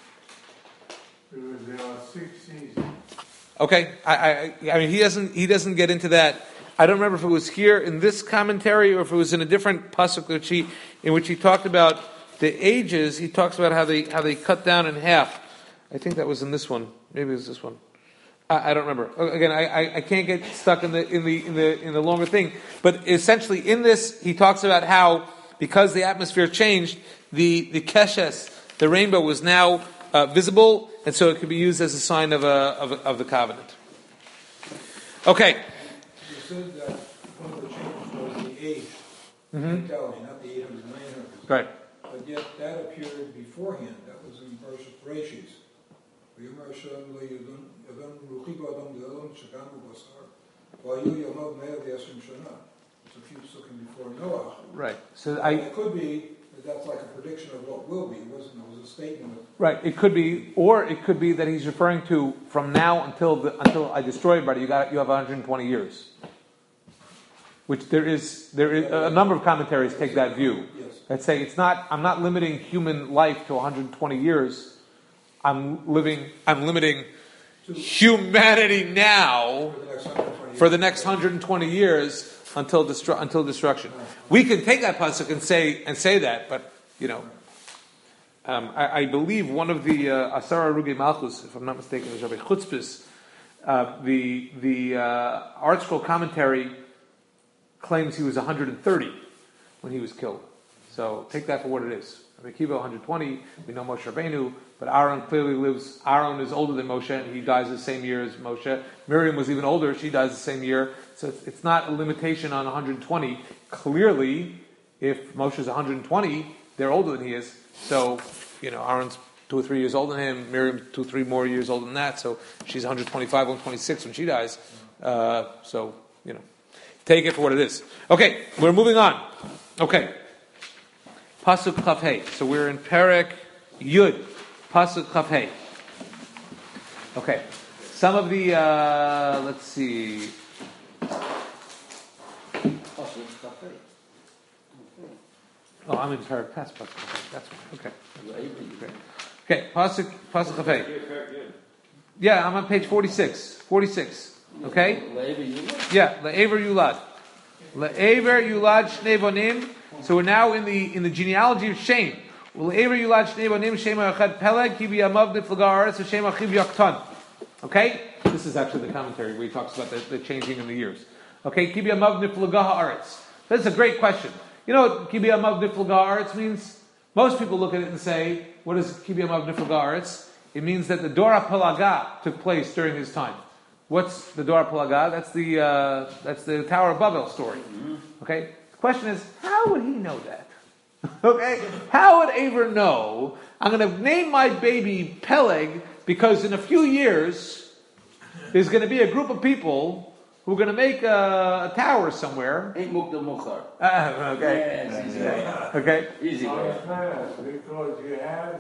Because there are 6 seasons. Okay, I mean he doesn't get into that. I don't remember if it was here in this commentary or if it was in a different pasuk in which he talked about the ages. He talks about how they cut down in half. I think that was in this one. Maybe it was this one. I don't remember. Again, I can't get stuck in the longer thing. But essentially, in this, he talks about how because the atmosphere changed, the keshes, the rainbow, was now visible, and so it could be used as a sign of the covenant. Okay. You said that one of the changes was the age. Mentality, not the 800, 900. Right. But yet that appeared beforehand. That was in Bereshis. It's a few psukim before Noah. Right. So it could be that that's like a prediction of what will be. It was a statement of... Right. It could be, or it could be that he's referring to from now until I destroy everybody. You have 120 years. which there is a number of commentaries take that view. That say I'm not limiting human life to 120 years. I'm limiting humanity now for the next 120 years until destruction. We can take that pasuk and say that, but I believe one of the Asara Rugi Malchus, if I'm not mistaken, is Rabbi Chutzpis. The Art Scroll commentary claims he was 130 when he was killed. So take that for what it is. Rabbi Akiva 120. We know Moshe Rabbeinu, but Aaron clearly lives. Aaron is older than Moshe, and he dies the same year as Moshe. Miriam was even older; she dies the same year. So it's not a limitation on 120. Clearly, if Moshe is 120, they're older than he is. So Aaron's 2 or 3 years older than him. Miriam 2 or 3 more years older than that. So she's 125, 126 when she dies. Take it for what it is. Okay, we're moving on. Okay. Pasuk Chaf Hey. So we're in Perek Yud. Pasuk Chaf Hey. Okay. Some of the, let's see. Oh, I'm in Perek past Pasuk Chaf Hey. That's one. Okay. Okay. Pasuk Chaf Hey. Yeah, I'm on page 46. 46. Okay? Yeah, Le'ever Yulad. Le'ever Yulad Shnei Bonim. So we're now in the genealogy of Shem. Le'ever Yulad Shnei Bonim Shem Echad Peleg Ki B'Yamav Niflaga Aretz Shem Achiv Yaktan. Okay? This is actually the commentary where he talks about the changing in the years. Okay? Ki B'Yamav Niflaga Aretz. That's a great question. You know what Ki B'Yamav Niflaga Aretz means? Most people look at it and say, what is Ki B'Yamav Niflaga Aretz? It means that the Dora Pelaga took place during his time. What's the Dora Pelaga? That's the Tower of Babel story. Okay? The question is, how would he know that? Okay? How would Aver know? I'm going to name my baby Peleg because in a few years there's going to be a group of people who are going to make a tower somewhere. Ain't Mukdal Mukhar. Okay. Yeah, it's easy. Okay. Easy. Because you have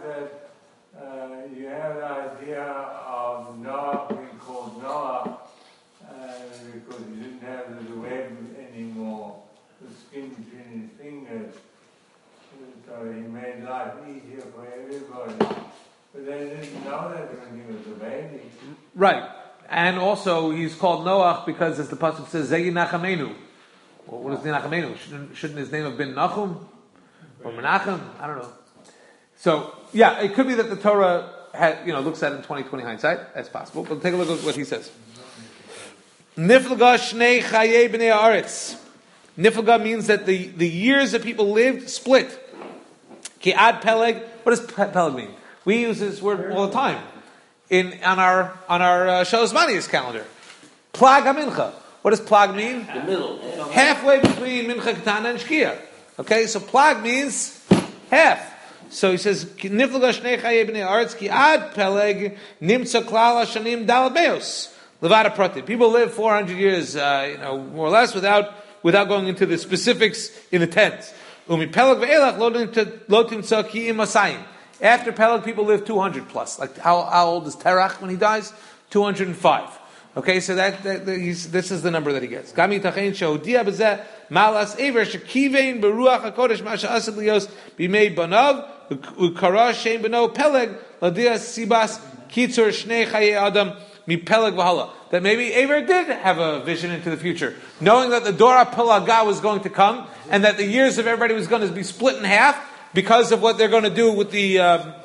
the idea of Noah being called Noah because he didn't have the web anymore, the skin between his fingers. So he made life easier for everybody. But they didn't know that when he was a baby. Right. And also he's called Noah because, as the pasuk says, Zegi Nachamenu. Well, what is the Nachamenu? Shouldn't his name have been Nachum? Or Menachem? I don't know. So, yeah, it could be that the Torah looks at it in 20/20 hindsight. That's possible. But take a look at what he says. Niflaga shnei chaye b'nei haaretz. Niflaga means that the years that people lived split. Ki ad Peleg. What does Peleg mean? We use this word all the time on our Shalosh Manias calendar. Plag HaMincha. What does plag mean? The middle. Halfway between Mincha Ketana and Shkia. Okay, so plag means half. So he says, "Niflaga shnei chaye b'nei haaretz ki ad Peleg nimtza klal hashanim dal beos levada prati." People live 400 years, more or less, without going into the specifics in the tens. Umi Peleg ve'elach lo timtza ki im asayim. After Peleg, people live 200 plus. Like how old is Terach when he dies? 205. Okay, so this is the number that he gets. Gami tachein shehodia b'zeh malas aver shekivein beruach hakodesh masha asad lios b'mei banav ukara shem b'no Peleg ladia sibas kitzur shnei chaye adam mi Peleg v'hala. That maybe Aver did have a vision into the future, knowing that the Dora Pelaga was going to come and that the years of everybody was going to be split in half because of what they're going to do with the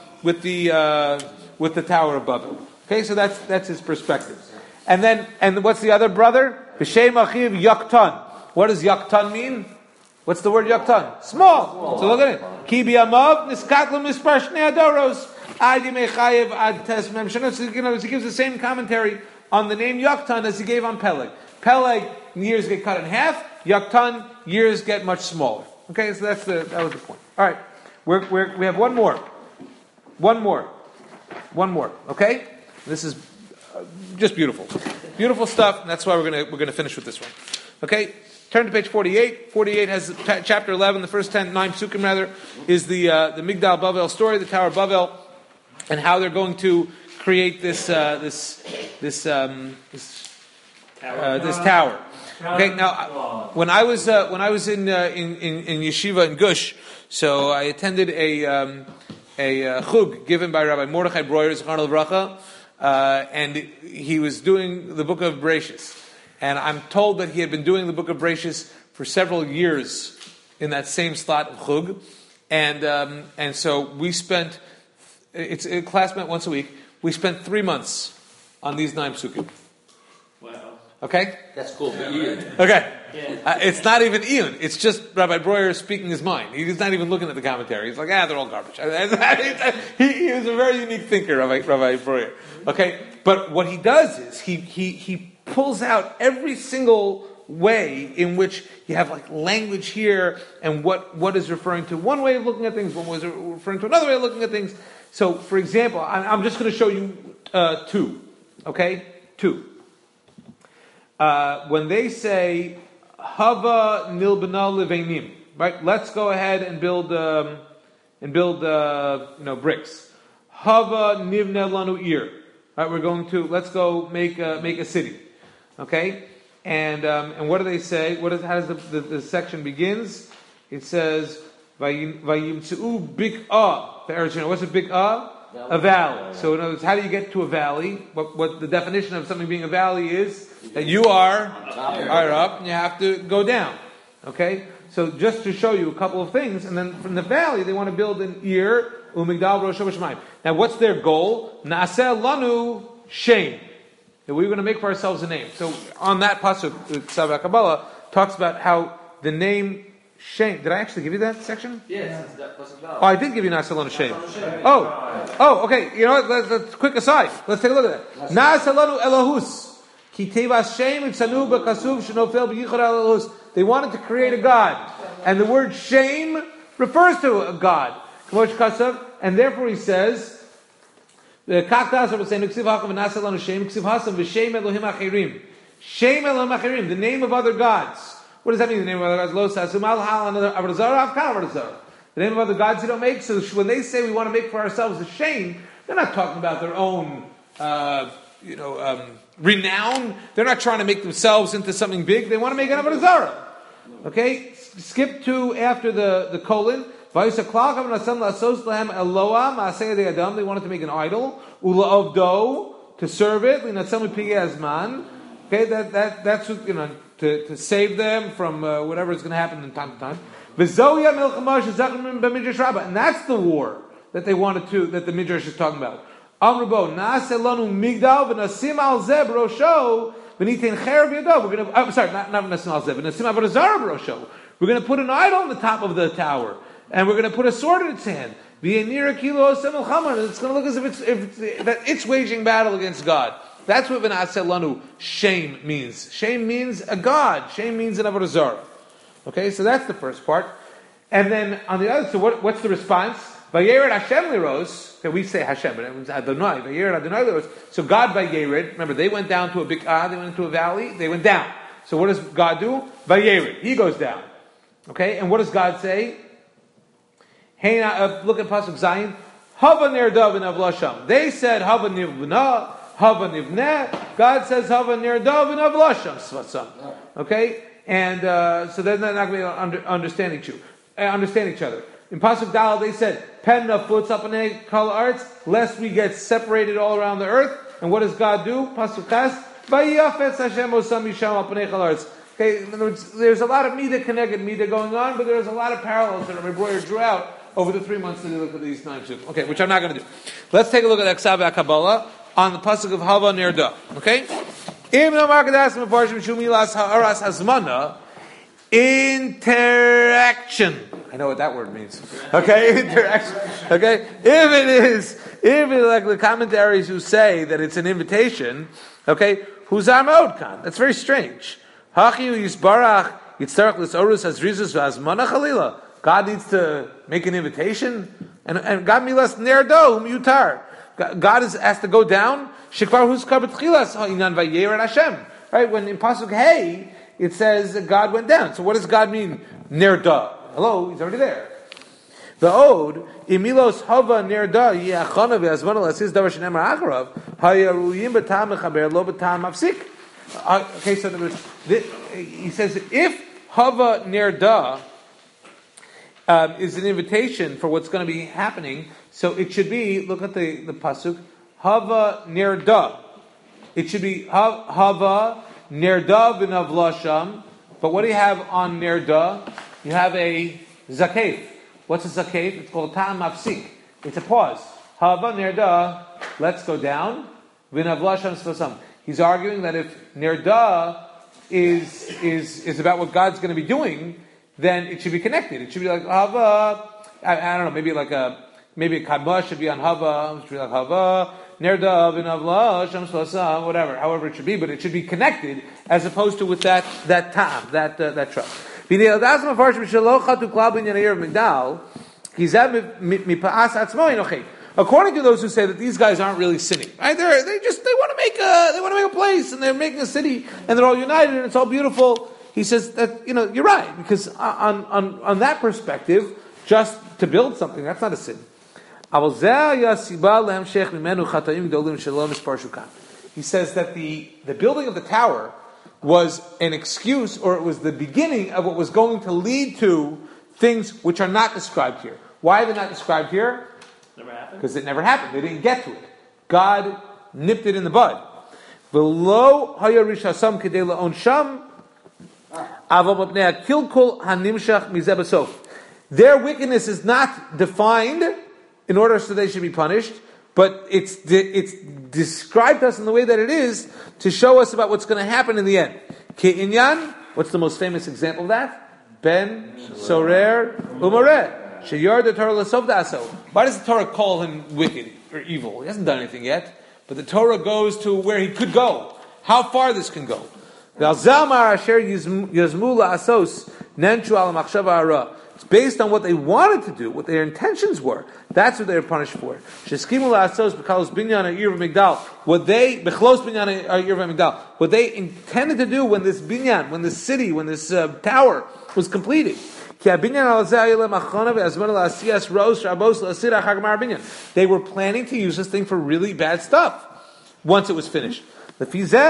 Tower of Babel. Okay, so that's his perspective. And what's the other brother? B'shem achiv yaktan. What does yaktan mean? What's the word yaktan? Small. So look at it. Ki b'yamav niskatlu mispar shnei adoros. Adi mechayev ad tes mem shana. So he gives the same commentary on the name yaktan as he gave on Peleg. Peleg years get cut in half. Yaktan years get much smaller. Okay, so that was the point. All right, we have one more. Okay, this is just beautiful stuff. And that's why we're gonna finish with this one. Okay, turn to page 48. 48 has chapter 11. The first 9 psukim rather is the Migdal Bavel story, the Tower of Bavel, and how they're going to create this tower. Okay, now when I was in yeshiva in Gush, so I attended a chug given by Rabbi Mordechai Breuer, Zichrono Livracha, and he was doing the Book of Bereshis, and I'm told that he had been doing the Book of Bereshis for several years in that same slot of chug, and so we spent. It's a class met once a week. We spent 3 months on these 9 psukim. Wow. Okay? That's cool. Ian. Okay. Yeah. It's not even Ian. It's just Rabbi Breuer speaking his mind. He's not even looking at the commentary. He's like, they're all garbage. He is a very unique thinker, Rabbi Breuer. Okay? But what he does is he pulls out every single way in which you have like language here and what is referring to one way of looking at things, one way is referring to another way of looking at things. So, for example, I'm just going to show you 2. Okay? 2. When they say Hava nilbana levenim, right? Let's go ahead and build bricks. Hava nivne lanu ir. Right? Let's go make a city. Okay? And what do they say? How does the section begins? It says Vayimtzu bik'ah. What's a bik'ah? A valley. So in other words, how do you get to a valley? What the definition of something being a valley is that you are higher up and you have to go down. Okay? So just to show you a couple of things, and then from the valley they want to build an ir umigdal rosh hashemayim. Now what's their goal? Na'aseh lanu shem. That we're going to make for ourselves a name. So on that pasuk, Ksav Kabbalah talks about how the name Shem. Did I actually give you that section? Yes, that pasuk. Oh, I did give you Na'aseh Shem. Oh, okay. You know what? Let's quick aside. Let's take a look at that. Na'aseh Elohus. Ki tevas Shem itzanu b'kasuv shenofel b'yichor Elohus. They wanted to create a god, and the word Shem refers to a god. And therefore he says. The kaktas are saying Ksiv Hakam and Na'aseh lanu Shem, Ksiv Hasam v'Shem Elohim Achirim. Shem Elohim Achirim, the name of other gods. What does that mean? The name of other gods? Lo Sasum Al Hal another Avodah Zarah Avkal Avodah Zarah. The name of other gods you don't make. So when they say we want to make for ourselves a Shem, they're not talking about their own, renown. They're not trying to make themselves into something big. They want to make an Avodah Zarah. Okay, skip to after the colon. They wanted to make an idol, to serve it. Okay, that's to save them from whatever is going to happen in time to time. And that's the war that they wanted to, that the Midrash is talking about. We're going to put an idol on the top of the tower. And we're going to put a sword in its hand. It's going to look as if it's waging battle against God. That's what V'na'aseh lanu Shem means. Shem means a god. Shem means an Avodah Zarah. Okay, so that's the first part. And then on the other, so what's the response? Vayered Hashem liros. Okay, we say Hashem, but it was Adonai. Vayered Adonai liros. So God Vayered. Remember, they went down to a bik'ah. They went into a valley. They went down. So what does God do? Vayered. He goes down. Okay, and what does God say? Hey, look at pasuk Zayin. Hava ner davin avlasham. They said Hava nivna, Hava nivneh. God says Hava ner davin avlasham. Okay, and so they're not going to understand each other. In pasuk Dal, they said Penna puts up an kol arts, lest we get separated all around the earth. And what does God do? Pasuk Ches. Vayafetz Hashem osam yisham al panei kol arts. Okay, in other words, there's a lot of midah connected midah going on, but there's a lot of parallels that Rabbi Breuer drew out over the 3 months that we look at these 9 psukim. Okay, which I'm not going to do. Let's take a look at Ksav Kabbalah on the pasuk of Hava Nerda. Okay? Interaction. I know what that word means. Okay? Interaction. Okay? If like the commentaries who say that it's an invitation, okay, who's Armod Khan? That's very strange. God needs to make an invitation, and God milas nerdo mutar. God has to go down. Shekvar huskar b'tchilas hainan vayered Hashem. Right, when in pasuk Hey it says that God went down. So what does God mean? Nerda. Hello, He's already there. The Ode imilos hava nerda yiachana ve'azmana lasis davar shenemar acharav hayaruyim b'tam mechaber lo b'tam mafsik. Okay, so he says if Hava Nerda is an invitation for what's going to be happening, so it should be, look at the pasuk, Hava Nerda. It should be Hava Nerda v'navlasham. But what do you have on Nerda? You have a zakef. What's a zakef? It's called ta'am mafsik. It's a pause. Hava Nerda, let's go down. V'navlasham svasam. He's arguing that if Nerda is about what God's going to be doing, then it should be connected. It should be like Hava. I don't know. Maybe a kadma should be on Hava. It should be like Hava Nerda v'navlasham svasam. Whatever. However it should be, but it should be connected as opposed to with that ta'am, that trust. According to those who say that these guys aren't really sinning, right? They want to make a place, and they're making a city, and they're all united, and it's all beautiful. He says that you're right, because on that perspective, just to build something, that's not a sin. He says that the building of the tower was an excuse, or it was the beginning of what was going to lead to things which are not described here. Why are they not described here? Never happened. Because it never happened. They didn't get to it. God nipped it in the bud. V'lo haya rishasam kedei la'on sham, aval mapnei hakilkul hanimshach mizeh basof. Their wickedness is not defined in order so they should be punished, but it's described to us in the way that it is to show us about what's going to happen in the end. Ke'inyan, what's the most famous example of that? Ben Sorer Umareh. Sheyar the Torah l'sov da'aso. Why does the Torah call him wicked or evil? He hasn't done anything yet, but the Torah goes to where he could go. How far this can go. It's based on what they wanted to do, what their intentions were. That's what they were punished for. What they intended to do when this binyan, when this city, when this tower was completed. They were planning to use this thing for really bad stuff once it was finished. So what's his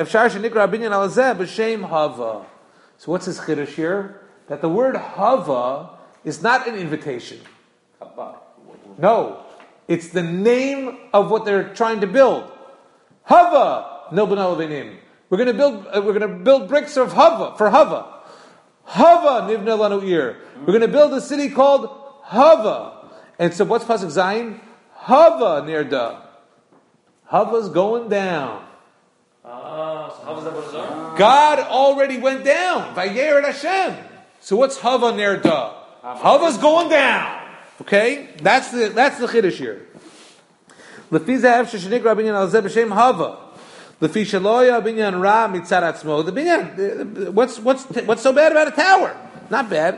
chiddush here? That the word hava is not an invitation. No, it's the name of what they're trying to build. Hava, no banal v'nim. We're going to build bricks of hava for hava. Hava nivna lanu ir. We're going to build a city called Hava. And so what's pasuk Zayin? Hava nirda. Hava's going down. So Hava's Avodah God already went down. Vayer et Hashem. So what's Hava nirda? Hava's going down. Okay? That's the chiddush here. Lefi zahav sheshnikra binyan al zeh b'shem Hava. Lefi shaloya binyan ra mitzad atzmo. The binyan. What's so bad about a tower? Not bad.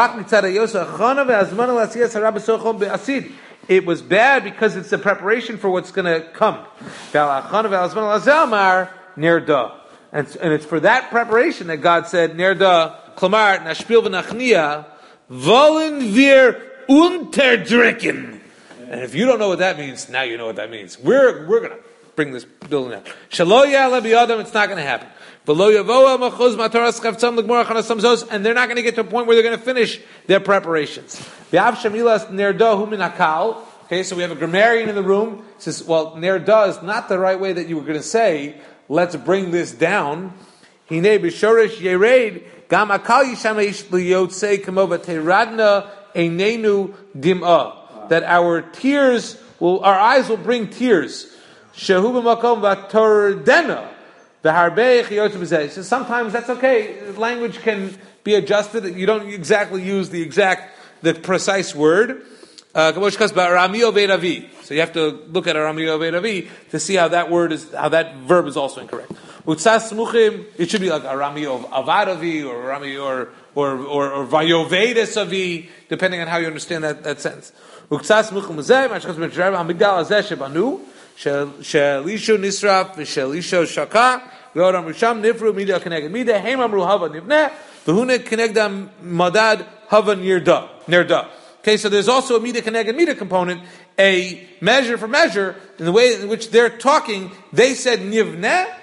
It was bad because it's a preparation for what's going to come. And it's for that preparation that God said, Nerda, Klamar, Nashpil v'nachnia, Vollen wir unterdrücken. And if you don't know what that means, now you know what that means. We're going to bring this building out. Shalo ya'ala b'yadam, it's not going to happen. And they're not going to get to a point where they're going to finish their preparations. Okay, so we have a grammarian in the room. He says, well, nerda is not the right way that you were going to say, let's bring this down. That our eyes will bring tears. So sometimes that's okay. Language can be adjusted. You don't exactly use the precise word. So you have to look at Aramiyo Ve'Ravi to see how that verb is also incorrect. It should be like Aramiyo Avadavi or Aramiyo or Vayovedes Avi, depending on how you understand that sentence. Shelisho nisraf v'shelisho shaka v'odam risham nifru mida keneged mida heim amru hava nivneh v'hune kenegdam madad hava nirda. Okay, so there's also a mida keneged mida component, a measure for measure. In the way in which they're talking, they said nivneh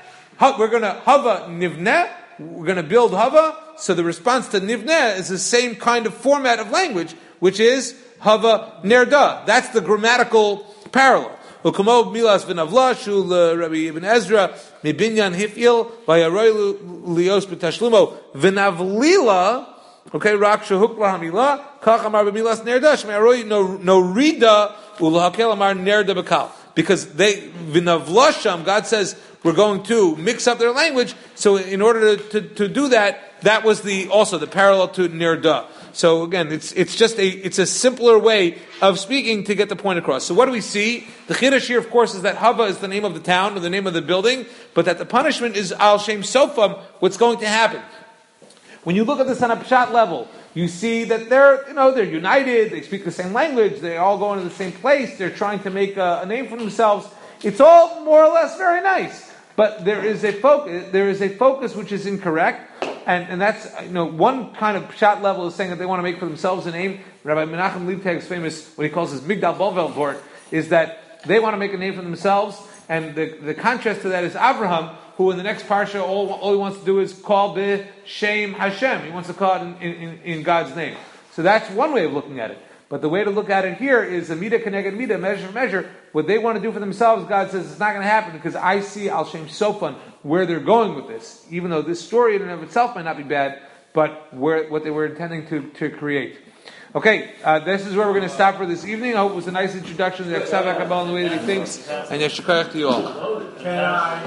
we're going to hava nivneh, we're going to build hava. So the response to nivneh is the same kind of format of language, which is hava nerda. That's the grammatical parallel. Ukomo milas v'navla shul Rabbi Ibn Ezra mibinyan hifil v'yaroy lios b'tashlumo v'navlila. Okay, rak shehukla hamila kach amar b'milas nerda shme'aroy no rida ulahakel amar nerda b'kal. Because they v'navlasham, God says we're going to mix up their language. So in order to do that, that was also the parallel to nerda. So again, it's a simpler way of speaking to get the point across. So what do we see? The chiddush here, of course, is that Hava is the name of the town or the name of the building, but that the punishment is Al Shem Sofam. What's going to happen? When you look at this on a pshat level, you see that they're united. They speak the same language. They all go into the same place. They're trying to make a name for themselves. It's all more or less very nice, but there is a focus. There is a focus which is incorrect. And that's, one kind of pshat level is saying that they want to make for themselves a name. Rabbi Menachem Leibtag is famous, what he calls his Migdal Bovel Vort, is that they want to make a name for themselves, and the contrast to that is Abraham, who in the next parsha, all he wants to do is call B'Shem Hashem. He wants to call it in God's name. So that's one way of looking at it. But the way to look at it here is a midah keneged midah, measure for measure. What they want to do for themselves, God says it's not going to happen because I see Al Shem Sofan where they're going with this. Even though this story in and of itself might not be bad, but what they were intending to create. Okay, this is where we're going to stop for this evening. I hope it was a nice introduction to the Aksav HaKabbalah and the way that he thinks. And Yeshikayach to you all.